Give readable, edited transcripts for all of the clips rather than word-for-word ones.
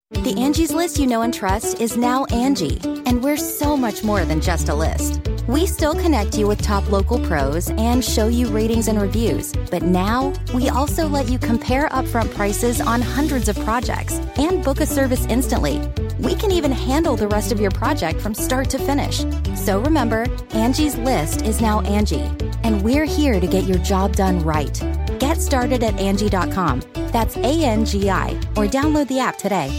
The Angie's List you know and trust is now Angie, and we're so much more than just a list. We still connect you with top local pros and show you ratings and reviews, but now we also let you compare upfront prices on hundreds of projects and book a service instantly. We can even handle the rest of your project from start to finish. So remember, Angie's List is now Angie, and we're here to get your job done right. Get started at Angie.com. That's ANGI, or download the app today.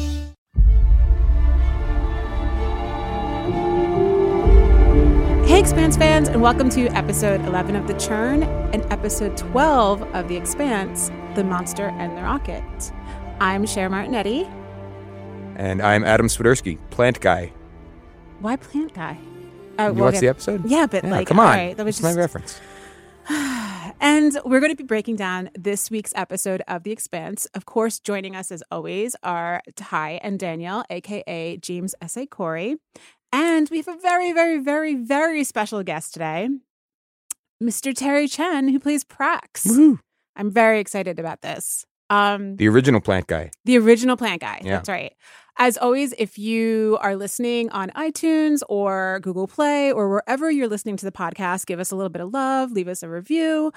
Hey, Expanse fans, and welcome to episode 11 of The Churn and episode 12 of The Expanse, The Monster and the Rocket. I'm Cher Martinetti. And I'm Adam Swiderski, plant guy. Why plant guy? You watched the episode? Yeah, but come on. All right, that was That's my reference. And we're going to be breaking down this week's episode of The Expanse. Of course, joining us as always are Ty and Danielle, a.k.a. James S.A. Corey. And we have a very, very, very, very special guest today, Mr. Terry Chen, who plays Prax. Woohoo. I'm very excited about this. The original plant guy. The original plant guy. Yeah. That's right. As always, if you are listening on iTunes or Google Play or wherever you're listening to the podcast, give us a little bit of love, leave us a review.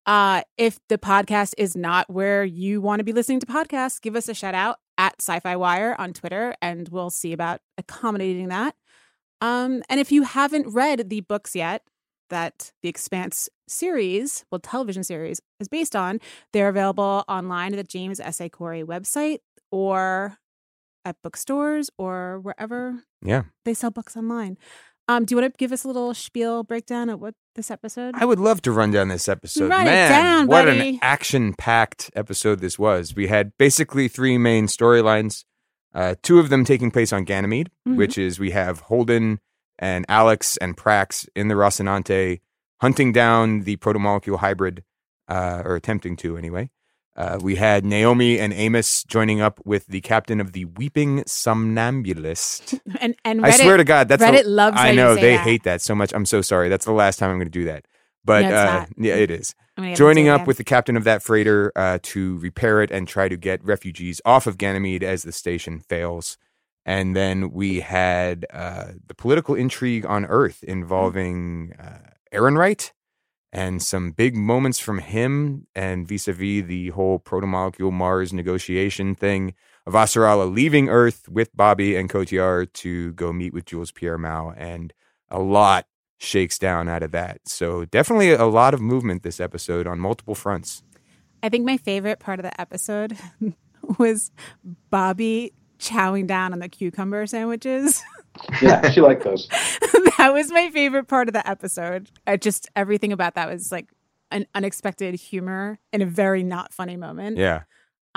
If the podcast is not where you want to be listening to podcasts, give us a shout out at Sci-Fi Wire on Twitter, and we'll see about accommodating that. And if you haven't read the books yet that The Expanse series, well, television series, is based on, they're available online at the James S.A. Corey website or at bookstores or wherever they sell books online. Do you want to give us a little spiel breakdown of what this episode? I would love to run down this episode. Write it Man, down, what buddy. an action-packed episode this was. We had basically three main storylines. Two of them taking place on Ganymede, which is we have Holden and Alex and Prax in the Rocinante hunting down the protomolecule hybrid, or attempting to anyway. We had Naomi and Amos joining up with the captain of the Weeping Somnambulist. And Reddit, I swear to God, that's Reddit loves I how know you say they that. hate that so much. I'm so sorry. That's the last time I'm going to do that. But No, it's not. yeah, it is. I'm gonna have to Joining do it up again. with the captain of that freighter to repair it and try to get refugees off of Ganymede as the station fails. And then we had the political intrigue on Earth involving Ehrenreich and some big moments from him and vis-a-vis the whole protomolecule Mars negotiation thing. Avasarala leaving Earth with Bobby and Cotillard to go meet with Jules Pierre Mao, and a lot shakes down out of that. So definitely a lot of movement this episode on multiple fronts. I think my favorite part of the episode was Bobby chowing down on the cucumber sandwiches. Yeah, she liked those. That was my favorite part of the episode. Just everything about that was like an unexpected humor in a very not funny moment. Yeah.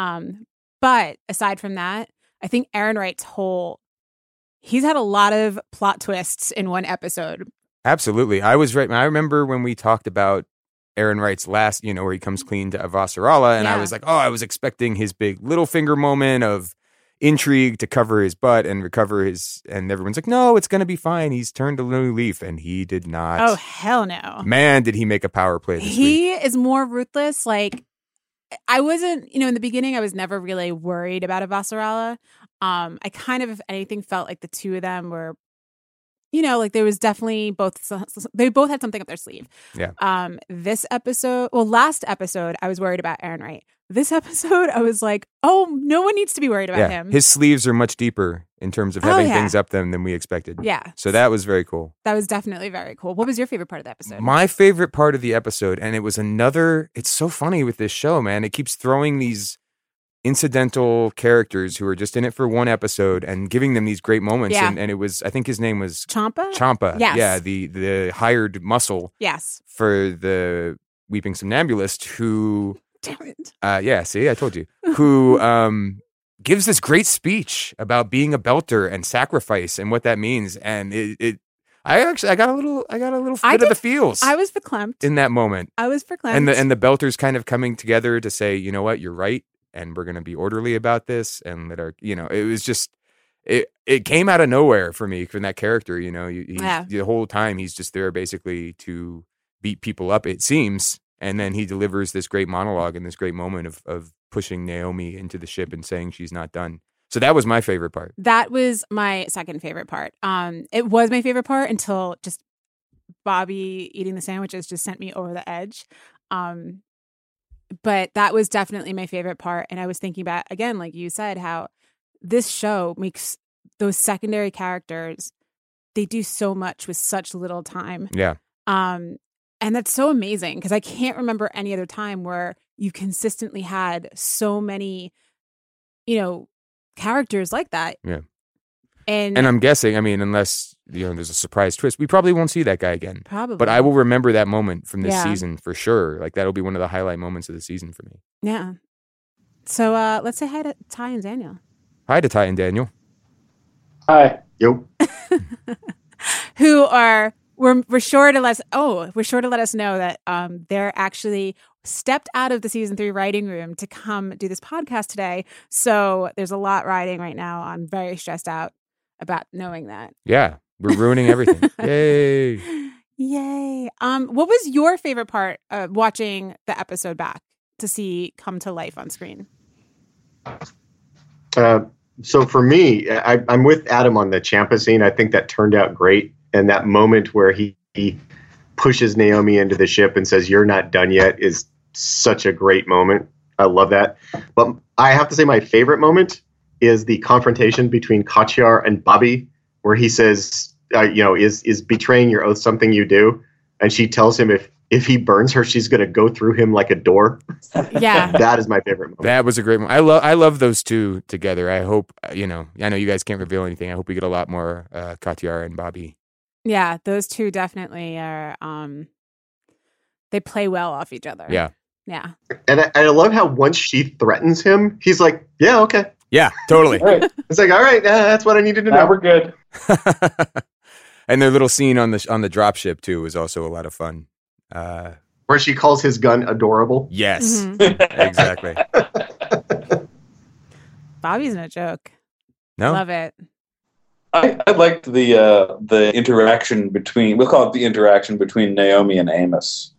But aside from that, I think Ehrenreich's he's had a lot of plot twists in one episode. Absolutely. I was right. I remember when we talked about Ehrenreich's last, where he comes clean to Avasarala, and I was like, I was expecting his big little finger moment of intrigue to cover his butt and recover and everyone's like, no, it's going to be fine. He's turned a new leaf, and he did not. Oh, hell no. Man, did he make a power play this week. He is more ruthless. Like, I wasn't, in the beginning, I was never really worried about Avasarala. I kind of, if anything, felt like the two of them were, like there was definitely they both had something up their sleeve. Yeah. Last episode, I was worried about Ehrenreich. This episode, I was like, oh, no one needs to be worried about him. His sleeves are much deeper in terms of having things up them than we expected. Yeah. So that was very cool. That was definitely very cool. What was your favorite part of the episode? My favorite part of the episode, and it was it's so funny with this show, man. It keeps throwing these incidental characters who are just in it for one episode and giving them these great moments. Yeah. And it was, I think his name was Champa? Champa. Yes. Yeah, the hired muscle Yes. for the Weeping Somnambulist who... Damn it. Yeah, see, I told you. Who gives this great speech about being a belter and sacrifice and what that means. And I got a little bit of the feels. I was verklempt in that moment. I was verklempt. And the belters kind of coming together to say, you know what, you're right, and we're going to be orderly about this, and that it was just it came out of nowhere for me from that character. The whole time he's just there basically to beat people up, it seems. And then he delivers this great monologue and this great moment of pushing Naomi into the ship and saying she's not done. So that was my favorite part. That was my second favorite part. It was my favorite part until just Bobby eating the sandwiches just sent me over the edge. But that was definitely my favorite part. And I was thinking about, again, like you said, how this show makes those secondary characters, they do so much with such little time. Yeah. And that's so amazing because I can't remember any other time where you consistently had so many, characters like that. Yeah. And I'm guessing, I mean, unless there's a surprise twist, we probably won't see that guy again. probably. But I will remember that moment from this Yeah. season for sure. Like that'll be one of the highlight moments of the season for me. Yeah. So let's say hi to Ty and Daniel, Hi to Ty and Daniel. Hi. Yo. who are we're sure to let us know that they're actually stepped out of the season 3 writing room to come do this podcast today. So there's a lot riding right now. I'm very stressed out about knowing that. Yeah. We're ruining everything. Yay. Yay. What was your favorite part of watching the episode back to see come to life on screen? So for me, I'm with Adam on the Ciampa scene. I think that turned out great. And that moment where he pushes Naomi into the ship and says, "You're not done yet," is such a great moment. I love that. But I have to say my favorite moment is the confrontation between Katjar and Bobby, where he says, is betraying your oath something you do? And she tells him if he burns her, she's going to go through him like a door. Yeah. That is my favorite moment. That was a great moment. I love those two together. I hope, I know you guys can't reveal anything. I hope we get a lot more Katjar and Bobby. Yeah, those two definitely are they play well off each other. Yeah. Yeah. And I love how once she threatens him, he's like, yeah, okay. Yeah, totally. All right. It's like, all right, that's what I needed to Now know. we're good. And their little scene on the dropship too was also a lot of fun. Where she calls his gun adorable. Yes, Mhm. exactly. Bobby's no joke. No, Love it. I liked the interaction between, we'll call it the interaction between Naomi and Amos.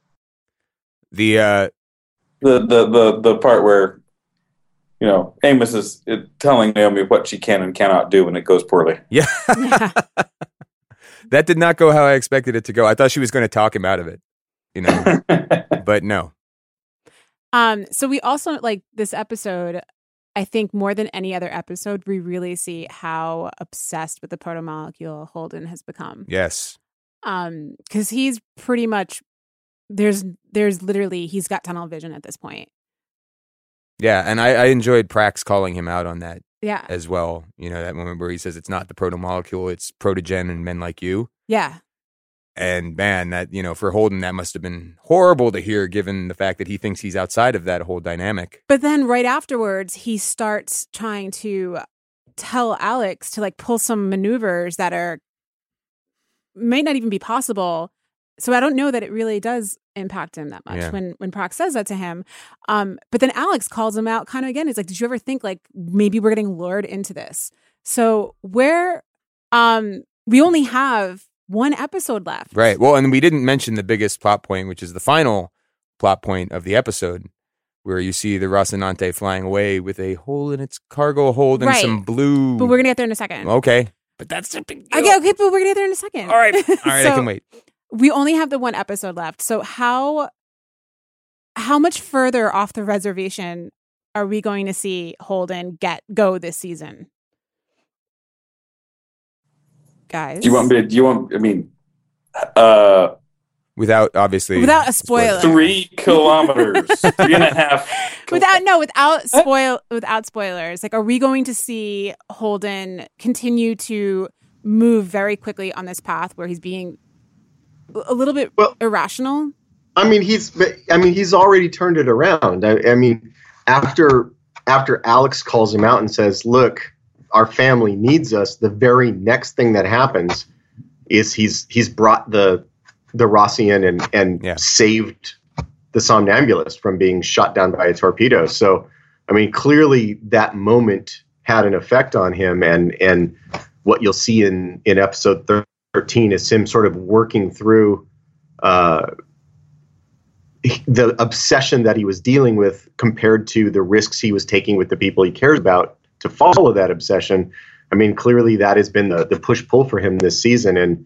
the The part where, Amos is telling Naomi what she can and cannot do when it goes poorly. yeah. Yeah. That did not go how I expected it to go. I thought she was going to talk him out of it, but no. So we also like this episode. I think more than any other episode, we really see how obsessed with the protomolecule Holden has become. Yes. Because he's pretty much there's literally he's got tunnel vision at this point. Yeah, and I enjoyed Prax calling him out on that Yeah. as well. That moment where he says it's not the protomolecule, it's protogen and men like you. Yeah. And man, that, for Holden, that must have been horrible to hear given the fact that he thinks he's outside of that whole dynamic. But then right afterwards, he starts trying to tell Alex to like pull some maneuvers that might not even be possible. So I don't know that it really does impact him that much Yeah. when Prox says that to him. But then Alex calls him out kind of again. He's like, did you ever think like maybe we're getting lured into this? So we only have one episode left. Right. Well, and we didn't mention the biggest plot point, which is the final plot point of the episode, where you see the Rocinante flying away with a hole in its cargo hold and Right. some blue. But we're going to get there in a second. Okay. But that's a big deal. Okay, but we're going to get there in a second. All right. All right, I So- can wait. We only have the one episode left. So how much further off the reservation are we going to see Holden go this season? Guys. Without, obviously. Without a spoiler. 3 kilometers, 3.5. Without spoilers. Like, are we going to see Holden continue to move very quickly on this path where he's being a little bit irrational? I mean, he's already turned it around. I mean, after Alex calls him out and says, "Look, our family needs us," the very next thing that happens is he's brought the Rossian and saved the somnambulist from being shot down by a torpedo. So, I mean, clearly that moment had an effect on him, and what you'll see in episode 13 is him sort of working through the obsession that he was dealing with compared to the risks he was taking with the people he cares about to follow that obsession. I mean, clearly that has been the push pull for him this season, and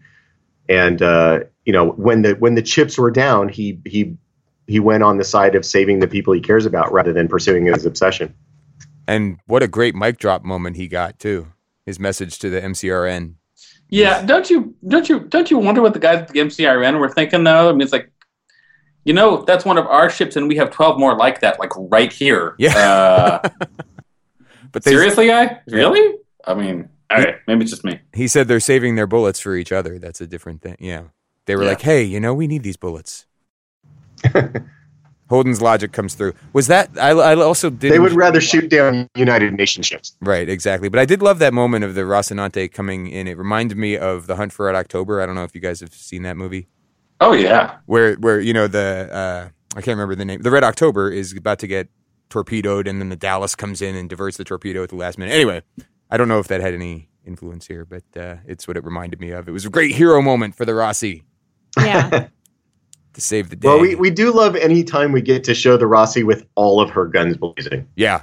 you know, when the chips were down, he went on the side of saving the people he cares about rather than pursuing his obsession. And what a great mic drop moment he got too. His message to the MCRN. Yeah, don't you wonder what the guys at the MCRN were thinking though? I mean, it's like, you know, that's one of our ships, and we have 12 more like that, like right here. Yeah. But seriously, guy? Really? I mean, all right, maybe it's just me. He said they're saving their bullets for each other. That's a different thing. Yeah. They were like, hey, you know, we need these bullets. Holden's logic comes through. Was that, I also did. They would rather shoot down United Nations ships. Right, exactly. But I did love that moment of the Rocinante coming in. It reminded me of The Hunt for Red October. I don't know if you guys have seen that movie. Oh, yeah. Where you know, I can't remember the name. The Red October is about to get torpedoed, and then the Dallas comes in and diverts the torpedo at the last minute. Anyway, I don't know if that had any influence here, but it's what it reminded me of. It was a great hero moment for the Rossi. Yeah. To save the day. Well, we do love any time we get to show the Rossi with all of her guns blazing. Yeah.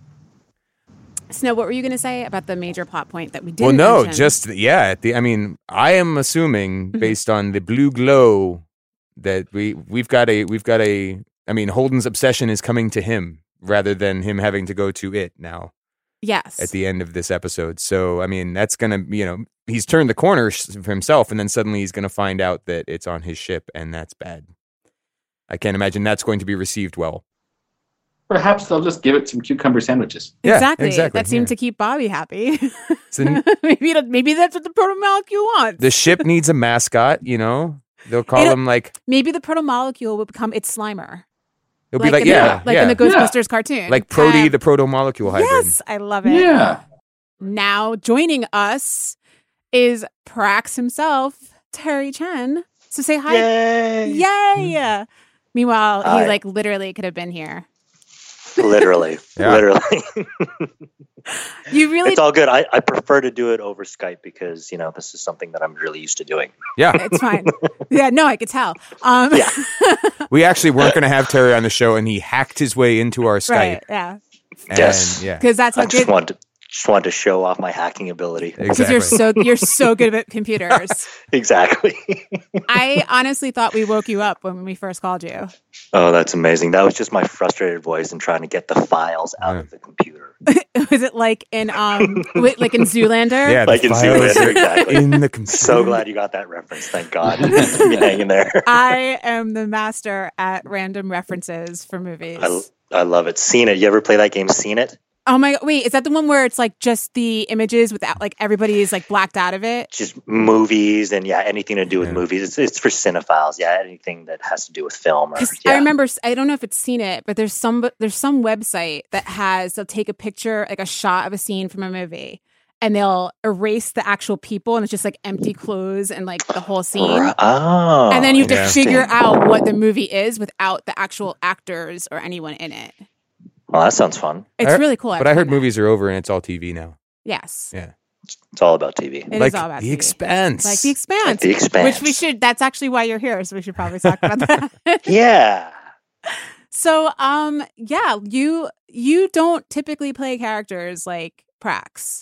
Snow, what were you going to say about the major plot point that we didn't Well, no, mention? just, I mean, I am assuming based on the blue glow that we've got a, I mean, Holden's obsession is coming to him rather than him having to go to it now. Yes. At the end of this episode. So, I mean, that's going to, you know, he's turned the corner for himself, and then suddenly he's going to find out that it's on his ship, and that's bad. I can't imagine that's going to be received well. Perhaps they'll just give it some cucumber sandwiches. Exactly. Yeah, exactly. That seemed to keep Bobby happy. So, maybe that's what the proto-molecule wants. the ship needs a mascot, you know? They'll call him like... Maybe the proto-molecule will become its Slimer. It'll be like, in the Ghostbusters cartoon. Like Prody, the proto-molecule hybrid. Yes, I love it. Yeah. Now joining us is Prax himself, Terry Chen. So say hi. Yay! Meanwhile, Hi. he like literally could have been here. Literally. Yeah. Literally. You really It's all good. I prefer to do it over Skype because, you know, this is something that I'm really used to doing. Yeah. it's fine. Yeah, no, I could tell. Yeah. We actually weren't going to have Terry on the show, and he hacked his way into our Skype. Right, yeah. And, Yes. Yeah. Because that's how I just good wanted to show off my hacking ability. because Exactly. you're so good at computers. Exactly. I honestly thought we woke you up when we first called you. Oh, that's amazing. That was just my frustrated voice and trying to get the files out of the computer. Was it like in like in Zoolander? Yeah, Like the in files Zoolander, are exactly. in the computer. So glad you got that reference. Thank God. Be hanging there. I am the master at random references for movies. I love it. Seen It. You ever play that game, Seen It? Oh my god! Wait, is that the one where it's like just the images without like everybody is like blacked out of it? Just movies and anything to do with movies. It's for cinephiles. Yeah, anything that has to do with film. Or, I remember. I don't know if it's Seen It, but there's some website that they'll take a picture, like a shot of a scene from a movie, and they'll erase the actual people, and it's just like empty clothes and like the whole scene. Oh, and then you have to interesting. figure out what the movie is without the actual actors or anyone in it. Well, that sounds fun. It's really cool. But I heard movies are over and it's all TV now. Yes. Yeah. It's all about TV. It like is all about The TV. Expanse. Like The Expanse. Like The Expanse. Which we should, that's actually why you're here, so we should probably talk about that. Yeah. So, yeah, you don't typically play characters like Prax.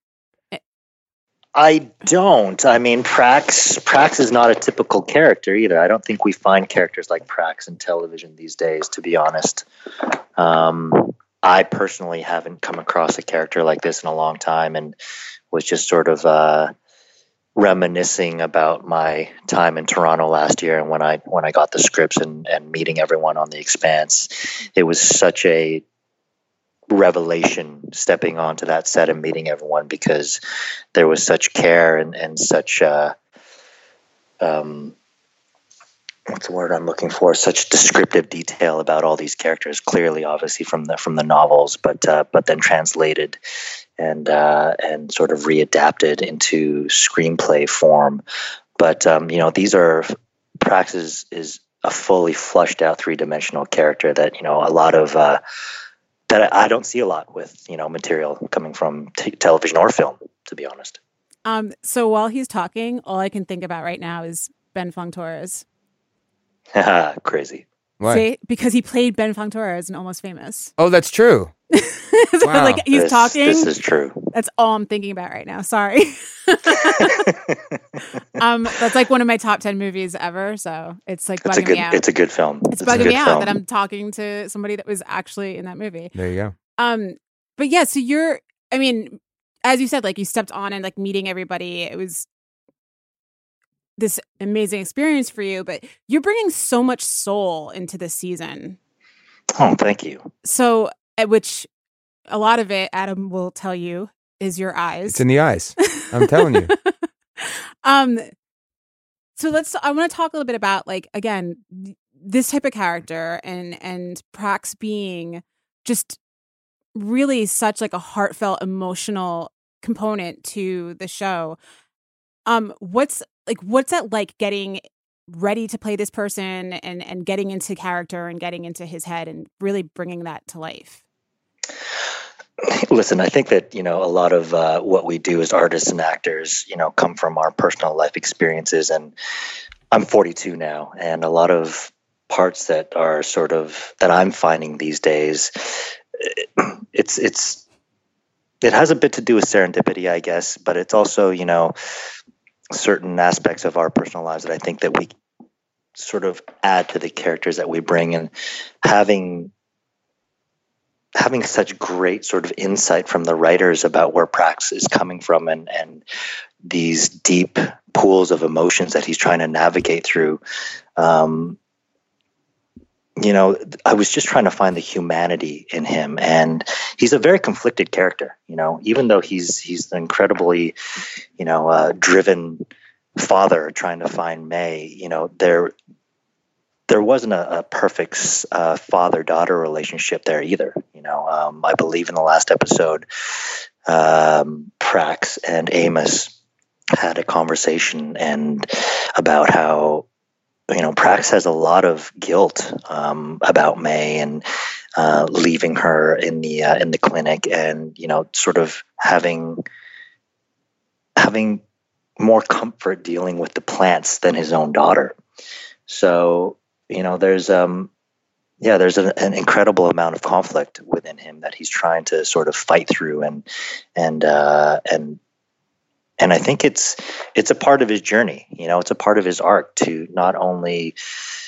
I don't. I mean, Prax is not a typical character either. I don't think we find characters like Prax in television these days, to be honest. I personally haven't come across a character like this in a long time, and was just sort of reminiscing about my time in Toronto last year, and when I got the scripts and meeting everyone on The Expanse. It was such a revelation stepping onto that set and meeting everyone, because there was such care and such what's the word I'm looking for? Such descriptive detail about all these characters, clearly, obviously from the novels, but then translated and sort of readapted into screenplay form. But Prax is a fully fleshed out 3-dimensional character that a lot of that I don't see a lot with material coming from television or film, to be honest. So while he's talking, all I can think about right now is Ben Fong Torres. Crazy. Why? See? Because he played Ben Fong Torres in Almost Famous. Oh, that's true. So, Wow. like he's talking. This is true. That's all I'm thinking about right now. Sorry. That's like one of my top 10 movies ever. So it's like bugging me out. It's a good film. It's bugging me out that I'm talking to somebody that was actually in that movie. There you go. But yeah, so I mean, as you said, like you stepped on and like meeting everybody. It was this amazing experience for you, but you're bringing so much soul into this season. Oh, thank you. So, which a lot of it, Adam will tell you, is your eyes. It's in the eyes. I'm telling you. So I want to talk a little bit about, like, again, this type of character and Prax being just really such like a heartfelt, emotional component to the show. What's that like getting ready to play this person and getting into character and getting into his head and really bringing that to life? Listen, I think that, a lot of what we do as artists and actors, come from our personal life experiences. And I'm 42 now, and a lot of parts that are that I'm finding these days, it has a bit to do with serendipity, I guess, but it's also, certain aspects of our personal lives that I think that we sort of add to the characters that we bring, and having such great sort of insight from the writers about where Prax is coming from and these deep pools of emotions that he's trying to navigate through. I was just trying to find the humanity in him, and he's a very conflicted character. Even though he's an incredibly, driven father trying to find May. There wasn't a perfect father-daughter relationship there either. I believe in the last episode, Prax and Amos had a conversation and about how, Prax has a lot of guilt about May and leaving her in the clinic, and sort of having more comfort dealing with the plants than his own daughter. So there's an incredible amount of conflict within him that he's trying to sort of fight through, and I think it's a part of his journey. It's a part of his arc to not only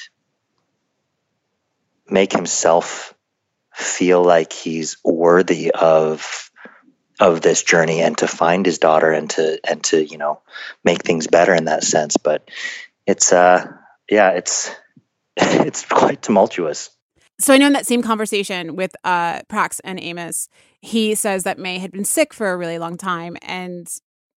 make himself feel like he's worthy of this journey and to find his daughter and to make things better in that sense, but it's quite tumultuous. So I know in that same conversation with Prax and Amos, he says that May had been sick for a really long time. And,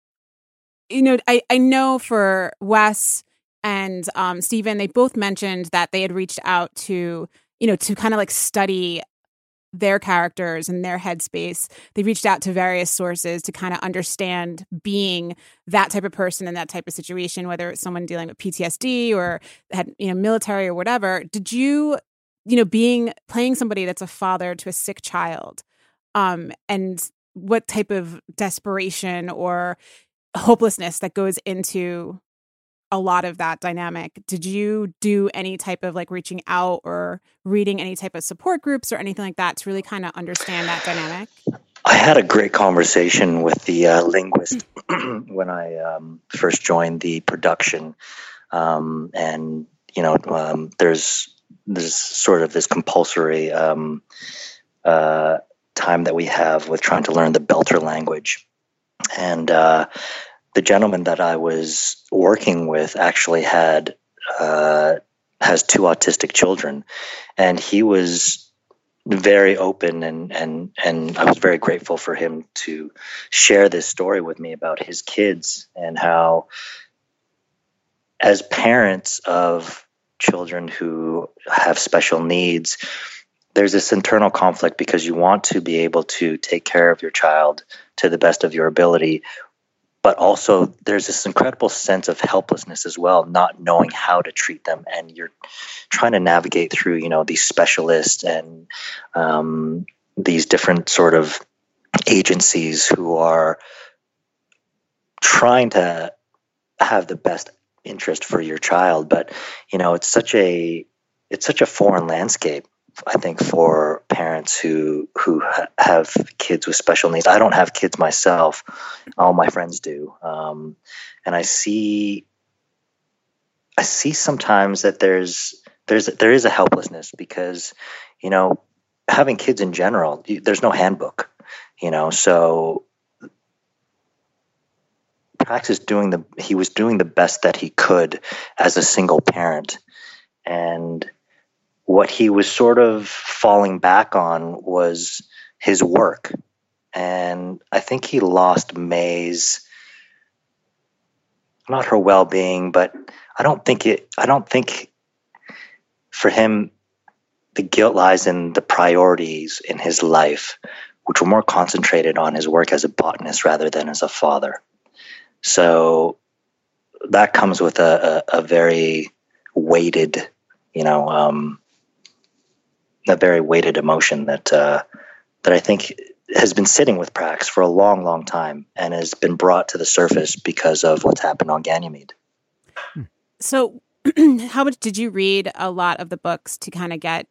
I know for Wes and Steven, they both mentioned that they had reached out to kind of like study their characters and their headspace. They reached out to various sources to kind of understand being that type of person in that type of situation, whether it's someone dealing with PTSD or had, military or whatever. Did you, playing somebody that's a father to a sick child, and what type of desperation or hopelessness that goes into a lot of that dynamic? Did you do any type of like reaching out or reading any type of support groups or anything like that to really kind of understand that dynamic? I had a great conversation with the linguist when I first joined the production, and there's sort of this compulsory time that we have with trying to learn the Belter language, and the gentleman that I was working with actually has 2 autistic children, and he was very open and I was very grateful for him to share this story with me about his kids and how, as parents of children who have special needs, there's this internal conflict because you want to be able to take care of your child to the best of your ability. But also there's this incredible sense of helplessness as well, not knowing how to treat them. And you're trying to navigate through, these specialists and these different sort of agencies who are trying to have the best interest for your child. But, it's such a foreign landscape I think for parents who have kids with special needs. I don't have kids myself. All my friends do. And I see sometimes that there is a helplessness because, you know, having kids in general, there's no handbook, you know, so Prax he was doing the best that he could as a single parent. And what he was sort of falling back on was his work. And I think he lost May's, not her well-being, but I don't think for him, the guilt lies in the priorities in his life, which were more concentrated on his work as a botanist rather than as a father. So that comes with a very weighted, you know, a very weighted emotion that I think has been sitting with Prax for a long, long time and has been brought to the surface because of what's happened on Ganymede. So how much did you read a lot of the books to kind of get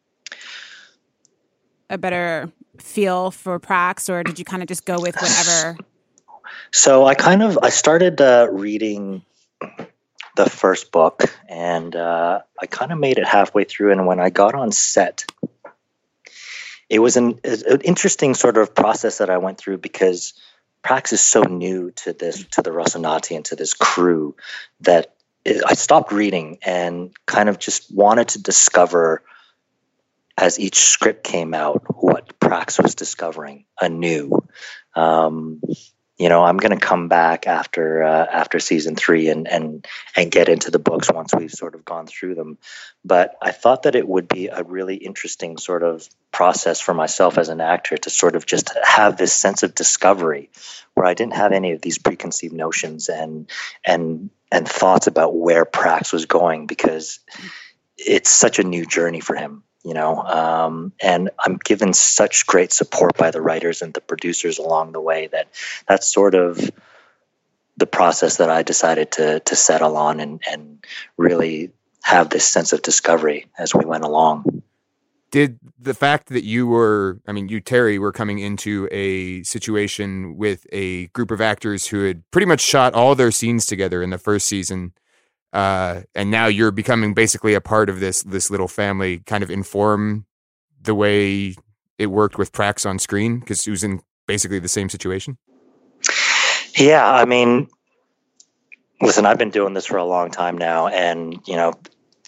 a better feel for Prax, or did you kind of just go with whatever? So I started reading the first book, and I kind of made it halfway through. And when I got on set, it was an interesting sort of process that I went through because Prax is so new to the Rocinante and to this crew that I stopped reading and kind of just wanted to discover, as each script came out, what Prax was discovering anew. You know, I'm going to come back after season 3 and get into the books once we've sort of gone through them. But I thought that it would be a really interesting sort of process for myself as an actor to sort of just have this sense of discovery where I didn't have any of these preconceived notions and thoughts about where Prax was going, because it's such a new journey for him. You know, and I'm given such great support by the writers and the producers along the way that that's sort of the process that I decided to settle on and really have this sense of discovery as we went along. Did the fact that you, Terry, were coming into a situation with a group of actors who had pretty much shot all their scenes together in the first season, and now you're becoming basically a part of this little family, kind of inform the way it worked with Prax on screen, because he was in basically the same situation? Yeah, I mean, listen, I've been doing this for a long time now, and you know,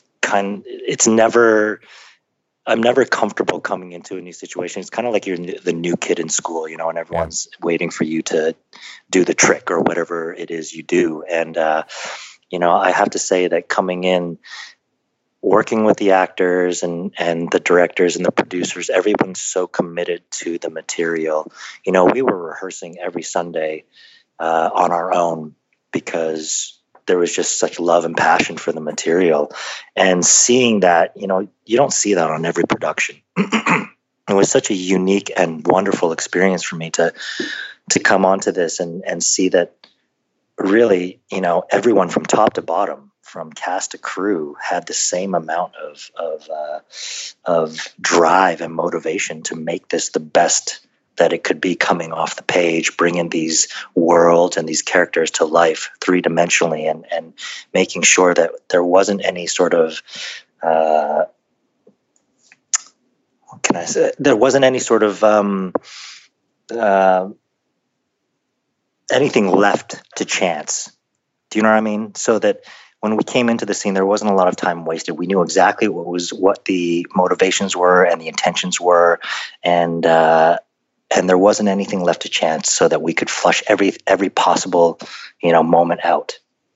I'm never comfortable coming into a new situation. It's kind of like you're the new kid in school, you know, and everyone's waiting for you to do the trick or whatever it is you do, and you know, I have to say that coming in, working with the actors and the directors and the producers, everyone's so committed to the material. You know, we were rehearsing every Sunday on our own because there was just such love and passion for the material. And seeing that, you know, you don't see that on every production. It was such a unique and wonderful experience for me to come onto this and see that really, you know, everyone from top to bottom, from cast to crew, had the same amount of drive and motivation to make this the best that it could be coming off the page, bringing these worlds and these characters to life three-dimensionally and making sure that there wasn't any sort of, what can I say? There wasn't any sort of anything left to chance. Do you know what I mean? So that when we came into the scene, there wasn't a lot of time wasted. We knew exactly what the motivations were and the intentions were, and there wasn't anything left to chance, so that we could flush every possible, you know, moment out.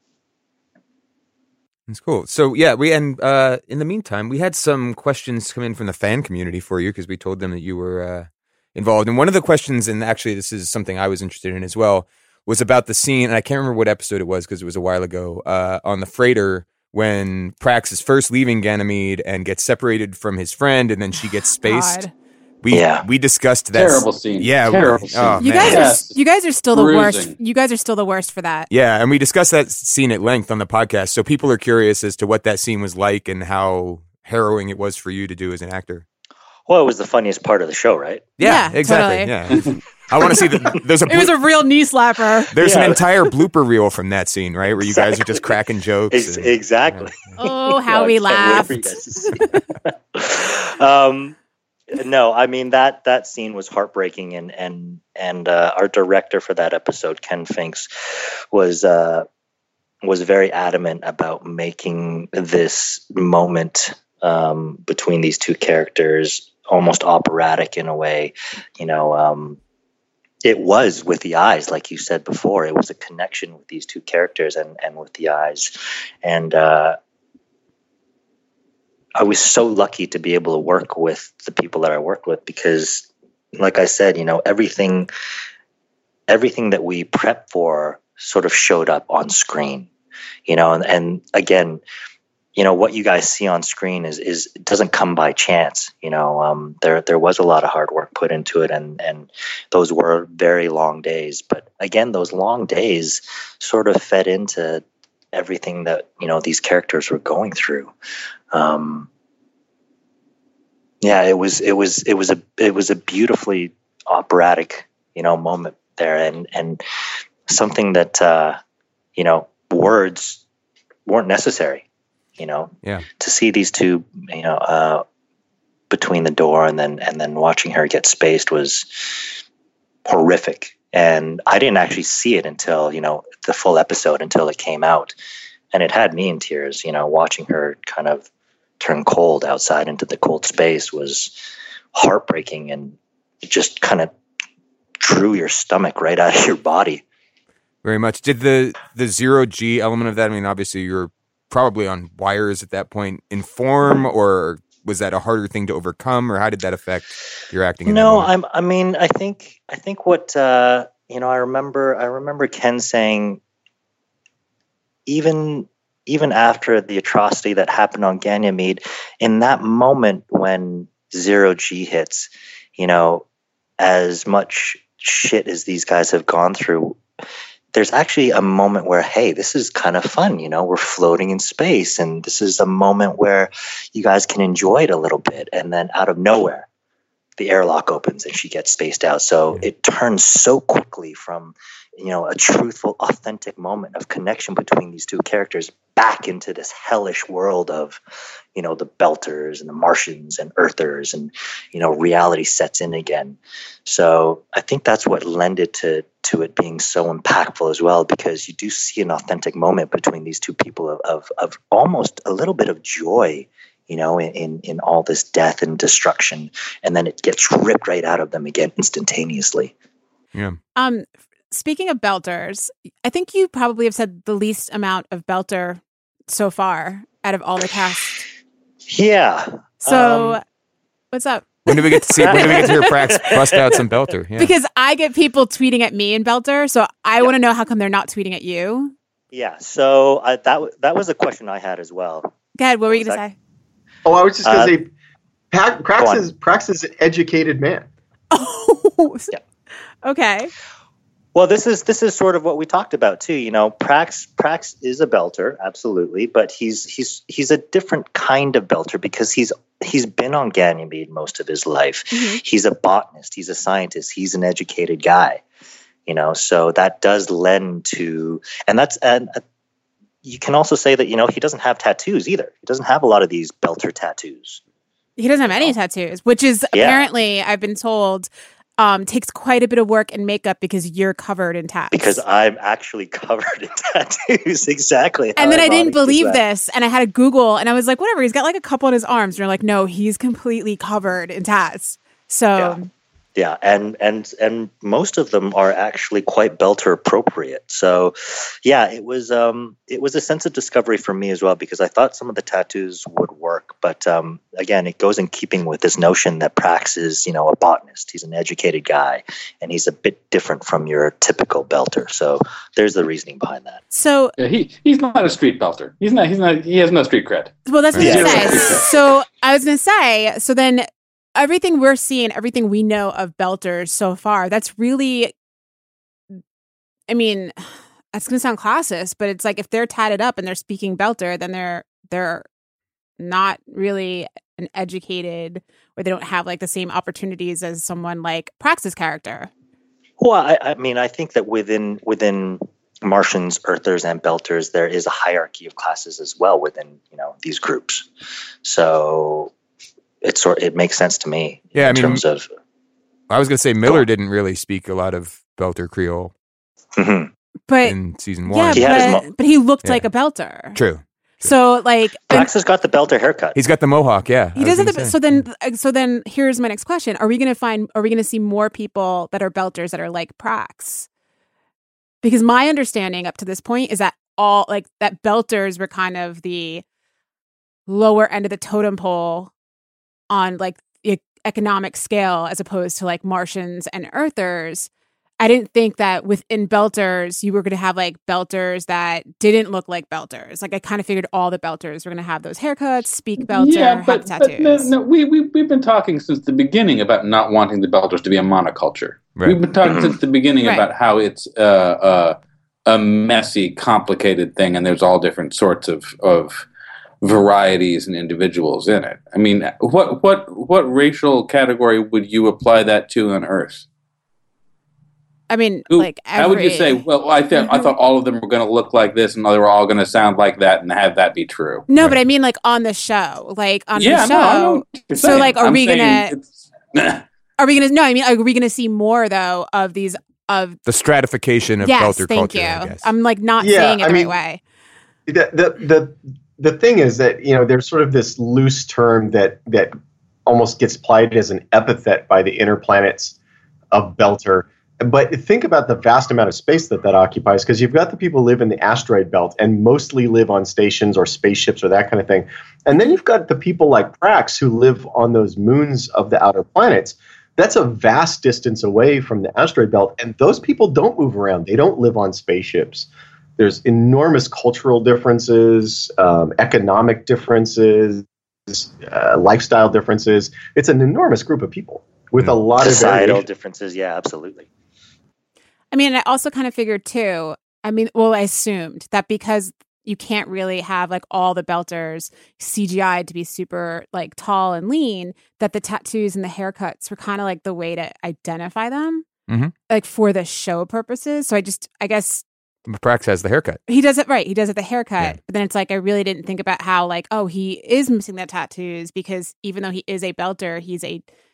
That's cool. So yeah, in the meantime, we had some questions come in from the fan community for you, because we told them that you were involved. And one of the questions, and actually this is something I was interested in as well, was about the scene, and I can't remember what episode it was because it was a while ago, on the freighter when Prax is first leaving Ganymede and gets separated from his friend, and then she gets spaced. We discussed that. Terrible scene. Yeah. Terrible scene. Oh, You guys are still the worst. You guys are still the worst for that. Yeah, and we discussed that scene at length on the podcast, so people are curious as to what that scene was like and how harrowing it was for you to do as an actor. Well, it was the funniest part of the show, right? Yeah, exactly. totally. Yeah. I want to see that. It was a real knee slapper. There's an entire blooper reel from that scene, right, where you guys are just cracking jokes. Exactly. Oh, how we laughed. No, I mean that scene was heartbreaking, and our director for that episode, Ken Finks, was very adamant about making this moment between these two characters almost operatic in a way. It was with the eyes, like you said before. It was a connection with these two characters and with the eyes. And I was so lucky to be able to work with the people that I worked with because, like I said, everything that we prepped for sort of showed up on screen, and again, what you guys see on screen is doesn't come by chance. There was a lot of hard work put into it, and those were very long days. But again, those long days sort of fed into everything that these characters were going through. It was a beautifully operatic moment there, and something that words weren't necessary. To see these two, between the door and then watching her get spaced was horrific. And I didn't actually see it until, the full episode, until it came out. And it had me in tears, watching her kind of turn cold outside into the cold space was heartbreaking, and it just kind of drew your stomach right out of your body. Very much. Did the 0G element of that, I mean, obviously you're probably on wires at that point, inform, or was that a harder thing to overcome, or how did that affect your acting? I think what I remember Ken saying, even after the atrocity that happened on Ganymede, in that moment when 0G hits, as much shit as these guys have gone through, there's actually a moment where, hey, this is kind of fun, we're floating in space, and this is a moment where you guys can enjoy it a little bit. And then out of nowhere, the airlock opens and she gets spaced out. So it turns so quickly from, a truthful, authentic moment of connection between these two characters back into this hellish world of, the Belters and the Martians and Earthers, and, reality sets in again. So I think that's what lended to it being so impactful as well, because you do see an authentic moment between these two people of almost a little bit of joy, in all this death and destruction, and then it gets ripped right out of them again instantaneously. Yeah. Speaking of Belters, I think you probably have said the least amount of Belter so far out of all the cast. Yeah. So, what's up? When do we get to hear Prax bust out some Belter? Yeah. Because I get people tweeting at me in Belter, so I want to know how come they're not tweeting at you. Yeah. So that was a question I had as well. Go ahead. What were you going to say? Oh, I was just going to say, Prax is an educated man. Oh, yeah. Okay. Well, this is sort of what we talked about too. Prax is a Belter, absolutely, but he's a different kind of Belter because he's been on Ganymede most of his life. Mm-hmm. He's a botanist, he's a scientist, he's an educated guy. So that does lend to, and you can also say that he doesn't have tattoos either. He doesn't have a lot of these Belter tattoos. He doesn't have any tattoos, which is apparently, I've been told, takes quite a bit of work and makeup because you're covered in tats. Because I'm actually covered in tattoos, exactly. And then I didn't believe this, and I had to Google, and I was like, whatever, he's got like a couple on his arms. And you're like, no, he's completely covered in tats. So... Yeah, and most of them are actually quite Belter appropriate. So, yeah, it was a sense of discovery for me as well, because I thought some of the tattoos would work, but again, it goes in keeping with this notion that Prax is, a botanist. He's an educated guy, and he's a bit different from your typical Belter. So, there's the reasoning behind that. So he's not a street Belter. He has no street cred. Well, that's what I was going to say. So I was going to say, so then. Everything we're seeing, everything we know of Belters so far, that's really, I mean, that's going to sound classist, but it's like if they're tatted up and they're speaking Belter, then they're not really an educated, or they don't have like the same opportunities as someone like Prax's character. Well, I mean, I think that within Martians, Earthers, and Belters, there is a hierarchy of classes as well within these groups. So it makes sense to me. Yeah, in terms of. I was going to say Miller didn't really speak a lot of Belter Creole But in season 1. But he looked like a Belter. True. So like Prax has got the Belter haircut. He's got the mohawk. Yeah, he does have so then here's my next question: Are we going to see more people that are Belters that are like Prax? Because my understanding up to this point is that that Belters were kind of the lower end of the totem pole on like the economic scale, as opposed to like Martians and Earthers. I didn't think that within Belters, you were going to have like Belters that didn't look like Belters. Like I kind of figured all the Belters were going to have those haircuts, speak Belter, have tattoos. No, we've been talking since the beginning about not wanting the Belters to be a monoculture. Right. We've been talking since the beginning about how it's a messy, complicated thing, and there's all different sorts of varieties and individuals in it. I mean, what racial category would you apply that to on Earth? I mean, how would you say? Well, I thought all of them were going to look like this, and they were all going to sound like that, and have that be true. No, but I mean, like on the show, the show. No, I know what you're so, saying. like, are we gonna see more though of these of the stratification of Belter culture? I guess. I'm like not saying it the right way. The thing is that there's sort of this loose term that almost gets applied as an epithet by the inner planets of Belter. But think about the vast amount of space that occupies, because you've got the people who live in the asteroid belt and mostly live on stations or spaceships or that kind of thing. And then you've got the people like Prax who live on those moons of the outer planets. That's a vast distance away from the asteroid belt. And those people don't move around. They don't live on spaceships. There's enormous cultural differences, economic differences, lifestyle differences. It's an enormous group of people with a lot of societal differences. Yeah, absolutely. I mean, I also kind of figured too, I assumed that because you can't really have like all the Belters CGI'd to be super like tall and lean, that the tattoos and the haircuts were kind of like the way to identify them, like for the show purposes. So I guess Prax has the haircut. He does it right. He does it the haircut. But then it's like I really didn't think about how like, oh, he is missing the tattoos because even though he is a Belter, he's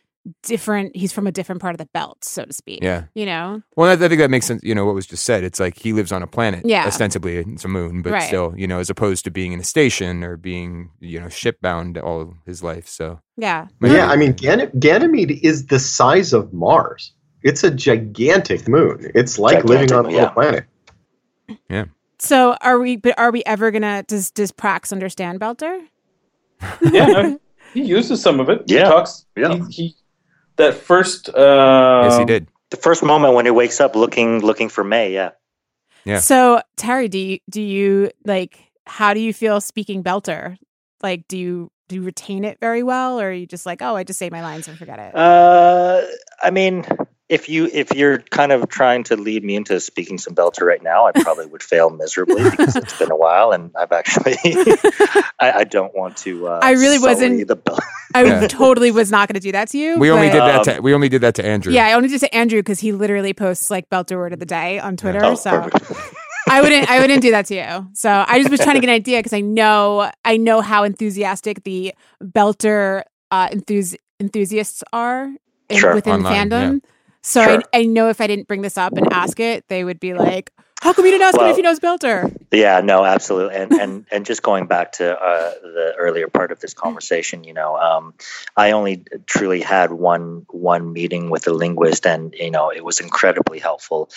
from a different part of the belt, so to speak. Yeah. Well, I think that makes sense. What was just said. It's like he lives on a planet. Yeah. Ostensibly, it's a moon, but still, as opposed to being in a station or being, shipbound all his life. So. Yeah. Yeah. I mean, Ganymede is the size of Mars. It's a gigantic moon. It's like living on a whole planet. Yeah. So are we ever gonna? Does Prax understand Belter? Yeah. No, he uses some of it. Yeah. He talks. Yeah. He that first. Yes, he did. The first moment when he wakes up looking for May. Yeah. Yeah. So Terry, do you like? How do you feel speaking Belter? Like, do you retain it very well, or are you just like, oh, I just say my lines and forget it? I mean, if you're kind of trying to lead me into speaking some Belter right now, I probably would fail miserably because it's been a while, and I've actually I don't want to. I really wasn't. I totally was not going to do that to you. We only did that. We only did that to Andrew. Yeah, I only did it to Andrew because he literally posts like Belter word of the day on Twitter. Yeah. So I wouldn't do that to you. So I just was trying to get an idea because I know how enthusiastic the Belter enthusiasts are within online, fandom. Yeah. So Sure. I know if I didn't bring this up and ask it, they would be like, how come you didn't ask him if he knows Belter? Yeah, no, absolutely. And just going back to the earlier part of this conversation, I only truly had one meeting with a linguist, and it was incredibly helpful.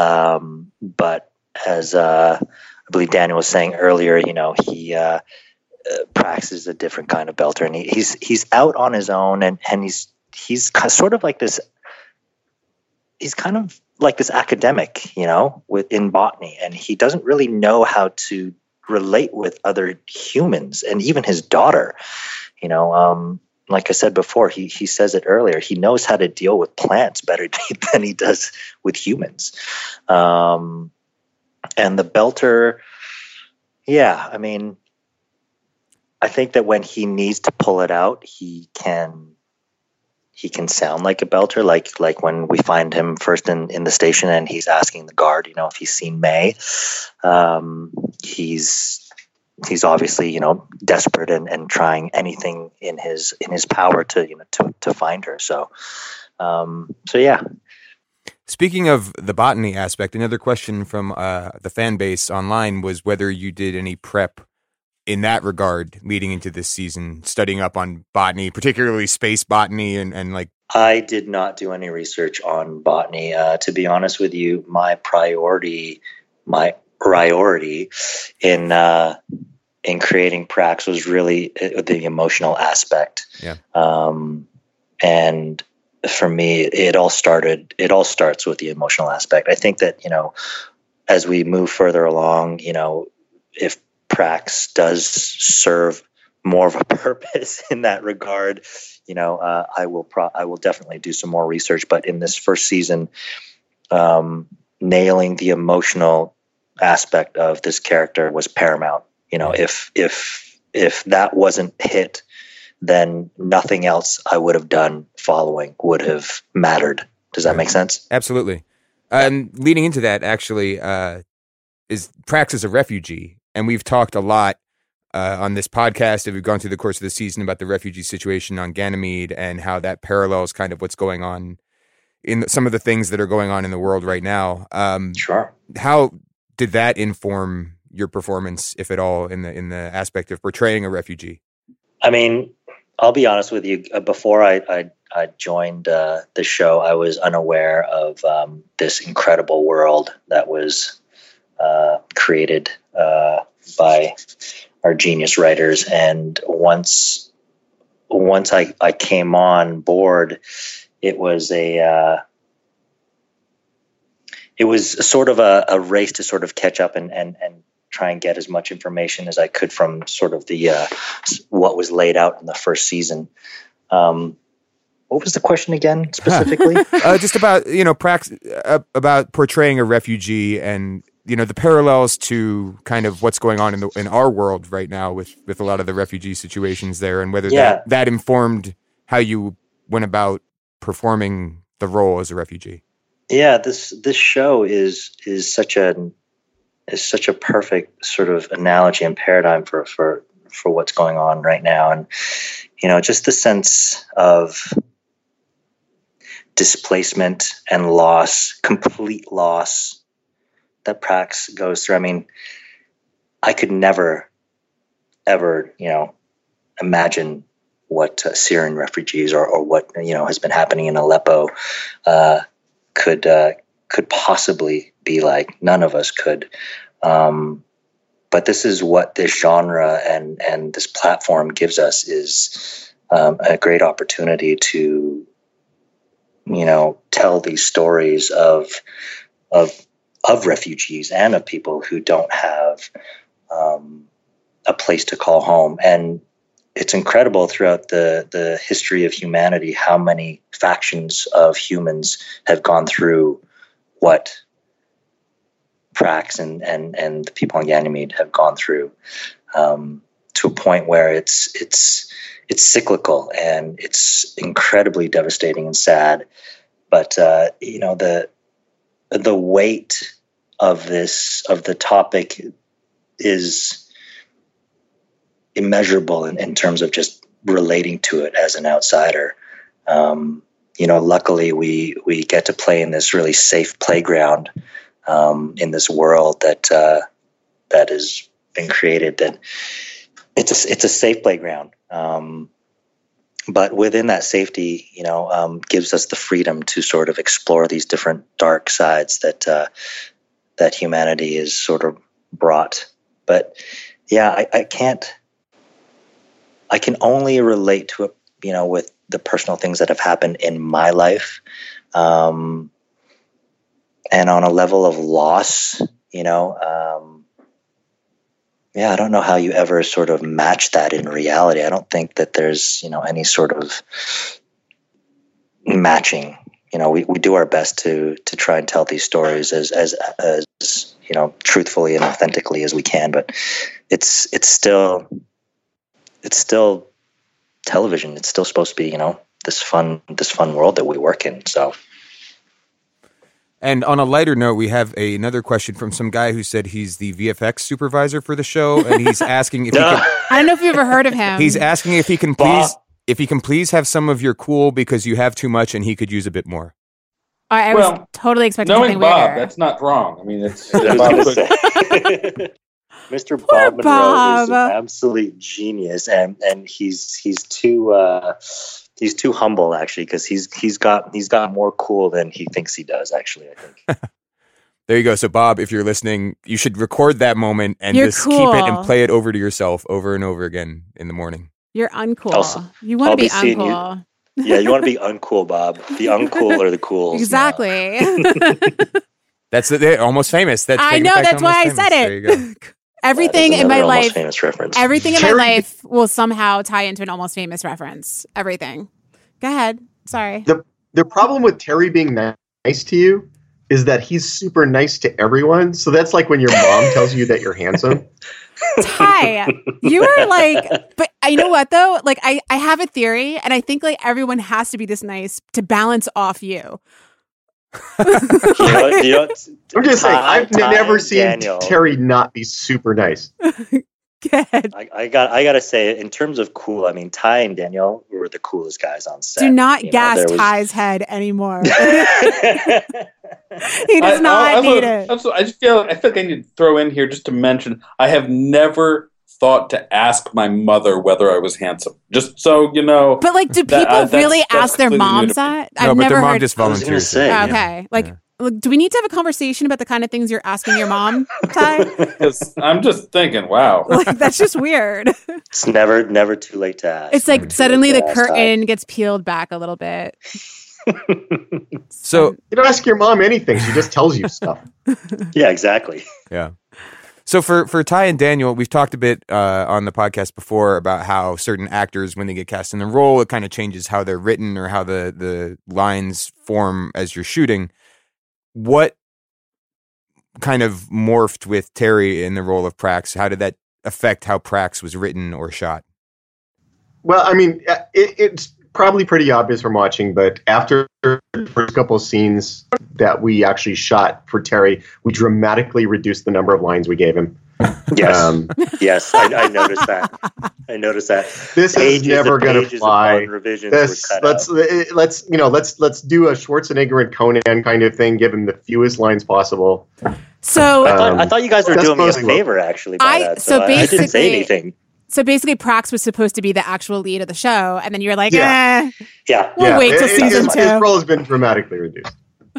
But as I believe Daniel was saying earlier, he Prax is a different kind of Belter, and he's out on his own, and he's sort of like this. He's kind of like this academic, in botany, and he doesn't really know how to relate with other humans, and even his daughter. Like I said before, he says it earlier. He knows how to deal with plants better than he does with humans. And the Belter, yeah, I mean, I think that when he needs to pull it out, he can sound like a belter, like when we find him first in the station and he's asking the guard, if he's seen May. He's obviously, desperate and trying anything in his power to find her. So yeah. Speaking of the botany aspect, another question from the fan base online was whether you did any prep in that regard leading into this season, studying up on botany, particularly space botany and like. I did not do any research on botany. To be honest with you, my priority in creating Prax was really the emotional aspect. Yeah. And for me, it all starts with the emotional aspect. I think that, as we move further along, if Prax does serve more of a purpose in that regard, I will definitely do some more research. But in this first season, nailing the emotional aspect of this character was paramount. If that wasn't hit, then nothing else I would have done following would have mattered. Does that make sense? Absolutely. And leading into that, actually, is Prax is a refugee, and we've talked a lot on this podcast, and we've gone through the course of the season about the refugee situation on Ganymede and how that parallels kind of what's going on in some of the things that are going on in the world right now. Sure. How did that inform your performance, if at all, in the aspect of portraying a refugee? I mean, I'll be honest with you. Before I joined the show, I was unaware of this incredible world that was created by our genius writers. And once I came on board, it was sort of a race to sort of catch up and try and get as much information as I could from sort of the what was laid out in the first season. What was the question again specifically? Just about Prax, about portraying a refugee and the parallels to kind of what's going on in our world right now with a lot of the refugee situations there, and whether that informed how you went about performing the role as a refugee. Yeah, this show is such a perfect sort of analogy and paradigm for what's going on right now. And, just the sense of displacement and loss, complete loss that Prax goes through. I mean, I could never, ever, imagine what Syrian refugees or what, has been happening in Aleppo could possibly be like. None of us could. But this is what this genre and this platform gives us, is a great opportunity to, tell these stories of refugees and of people who don't have a place to call home. And it's incredible throughout the history of humanity how many factions of humans have gone through what Prax and the people on Ganymede have gone through, to a point where it's cyclical and it's incredibly devastating and sad. But the weight of the topic is immeasurable in terms of just relating to it as an outsider. Luckily we get to play in this really safe playground in this world that has been created. That it's a safe playground, but within that safety, gives us the freedom to sort of explore these different dark sides that humanity is sort of brought. But yeah, I can only relate to it, with the personal things that have happened in my life. And on a level of loss, I don't know how you ever sort of match that in reality. I don't think that there's, any sort of matching. We do our best to try and tell these stories as truthfully and authentically as we can, but it's still it's still television. It's still supposed to be, this fun world that we work in. So. And on a lighter note, we have another question from some guy who said he's the VFX supervisor for the show, and he's asking if he can, I don't know if you've ever heard of him. He's asking if he can please have some of your cool because you have too much and he could use a bit more. I was totally expecting something Bob, weirder. that's not wrong. I mean, it's Mr. Bob Monroe Bob. is an absolute genius, and he's too humble actually, because he's got more cool than he thinks he does. Actually, I think. There you go. So, Bob, if you're listening, you should record that moment and You're just cool. keep it and play it over to yourself over and over again in the morning. You're uncool. Also, you want I'll to be be seeing uncool. Yeah, you want to be uncool, Bob. The uncool or the cools. Exactly. They're almost famous. I know. That's why I said There you go. it. Everything in my life. Famous reference. Everything in my life will somehow tie into an Almost Famous reference. Everything. Go ahead. Sorry. The problem with Terry being nice to you is that he's super nice to everyone. So that's like when your mom tells you that you're handsome. Ty, you are like, but you know what though? Like I have a theory, and I think like everyone has to be this nice to balance off you. You know, I'm just saying, I've never seen Daniel. Terry not be super nice. Good. I gotta say, in terms of cool, I mean, Ty and Daniel were the coolest guys on set. Do not gas there was- Ty's head anymore. He does not need it. I just feel like I need to throw in here just to mention I have never thought to ask my mother whether I was handsome. Just so you know. But like, do people really ask their moms that? No, I've but never their mom heard. just I was gonna volunteers. say, it. Okay, like, do we need to have a conversation about the kind of things you're asking your mom, Ty? 'Cause I'm just thinking, wow. Like, that's just weird. It's never too late to ask. It's like suddenly the Never too late to ask, curtain gets peeled back a little bit. So You don't ask your mom anything. She just tells you stuff. Yeah, exactly. yeah. So for Ty and Daniel, we've talked a bit on the podcast before about how certain actors, when they get cast in the role, it kind of changes how they're written or how the lines form as you're shooting. What kind of morphed with Terry in the role of Prax? How did that affect how Prax was written or shot? Well, I mean, it's probably pretty obvious from watching, but after the first couple of scenes that we actually shot for Terry, we dramatically reduced the number of lines we gave him. Yes, yes, I noticed that. I noticed that. This is never going to fly. Revisions Let's do a Schwarzenegger and Conan kind of thing. Give him the fewest lines possible. So I thought you guys were that's doing me a mostly what- favor, actually. By that, so I didn't say basically- anything. So basically, Prax was supposed to be the actual lead of the show, and then you're like, Yeah. Yeah, We'll wait till season his 2. role has been dramatically reduced.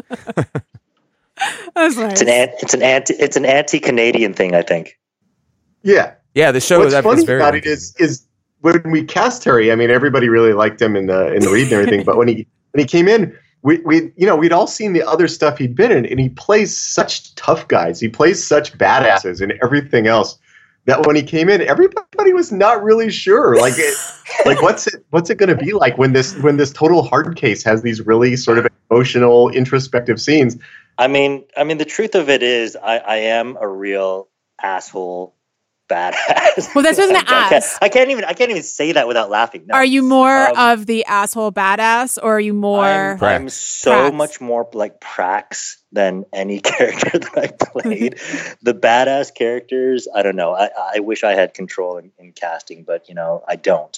That's nice. it's an anti-Canadian thing, I think. Yeah. Yeah, the show What's that funny was very about it is when we cast Terry. I mean, everybody really liked him in the read and everything. But when he came in, we'd all seen the other stuff he'd been in, and he plays such tough guys. He plays such badasses and everything else. That when he came in, everybody was not really sure. Like, what's it going to be like when this total hard case has these really sort of emotional, introspective scenes? I mean, the truth of it is, I am a real asshole, badass. Well, that's what I was gonna ask. I can't even say that without laughing. No. Are you more of the asshole badass, or are you more? I'm so Prax? much more like Prax than any character that I played. The badass characters, I don't know. I wish I had control in casting, but I don't.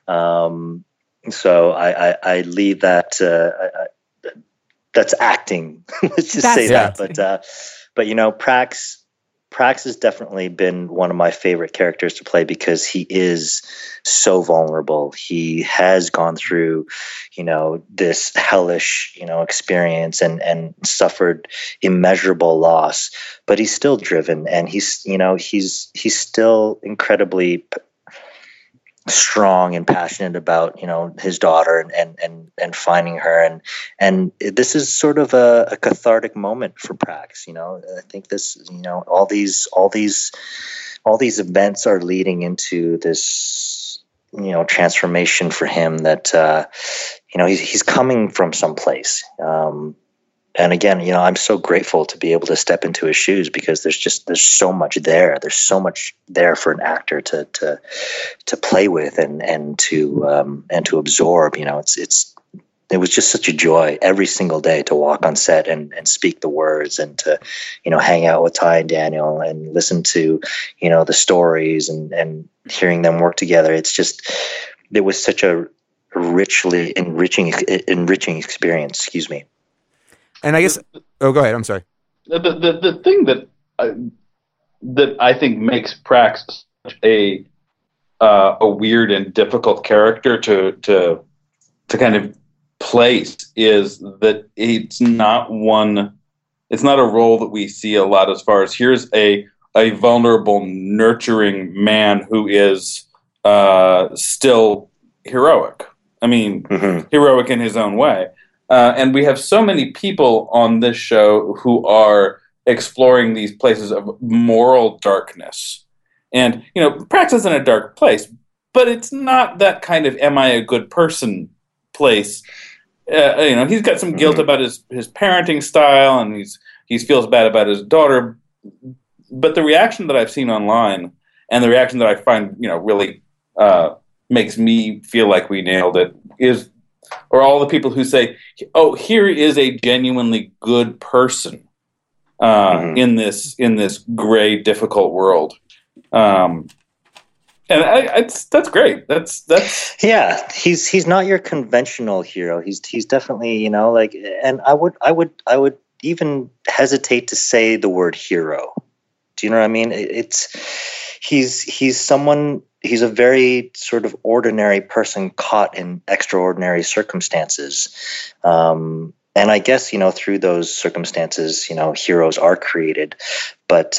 So I leave that. That's acting. Let's just say that. But Prax has definitely been one of my favorite characters to play because he is so vulnerable. He has gone through, this hellish, experience and suffered immeasurable loss, but he's still driven, and he's still incredibly strong and passionate about his daughter and finding her, and this is sort of a cathartic moment for Prax. I think this all these events are leading into this transformation for him that he's coming from someplace, again, I'm so grateful to be able to step into his shoes, because there's so much there. There's so much there for an actor to play with and to absorb. It was just such a joy every single day to walk on set and speak the words, and to, hang out with Ty and Daniel and listen to, the stories and hearing them work together. It was such a richly enriching experience. Excuse me. And I guess, go ahead. I'm sorry. The thing that I think makes Prax such a weird and difficult character to kind of place is that it's not a role that we see a lot, as far as here's a vulnerable, nurturing man who is still heroic. I mean, heroic in his own way. And we have so many people on this show who are exploring these places of moral darkness. And, Prax is in a dark place, but it's not that kind of am I a good person place. He's got some guilt about his parenting style, and he feels bad about his daughter. But the reaction that I've seen online, and the reaction that I find, really makes me feel like we nailed it, are all the people who say, "Oh, here is a genuinely good person in this gray, difficult world." And that's great. That's yeah. He's not your conventional hero. He's definitely and I would even hesitate to say the word hero. Do you know what I mean? He's someone. He's a very sort of ordinary person caught in extraordinary circumstances. And I guess through those circumstances, heroes are created. But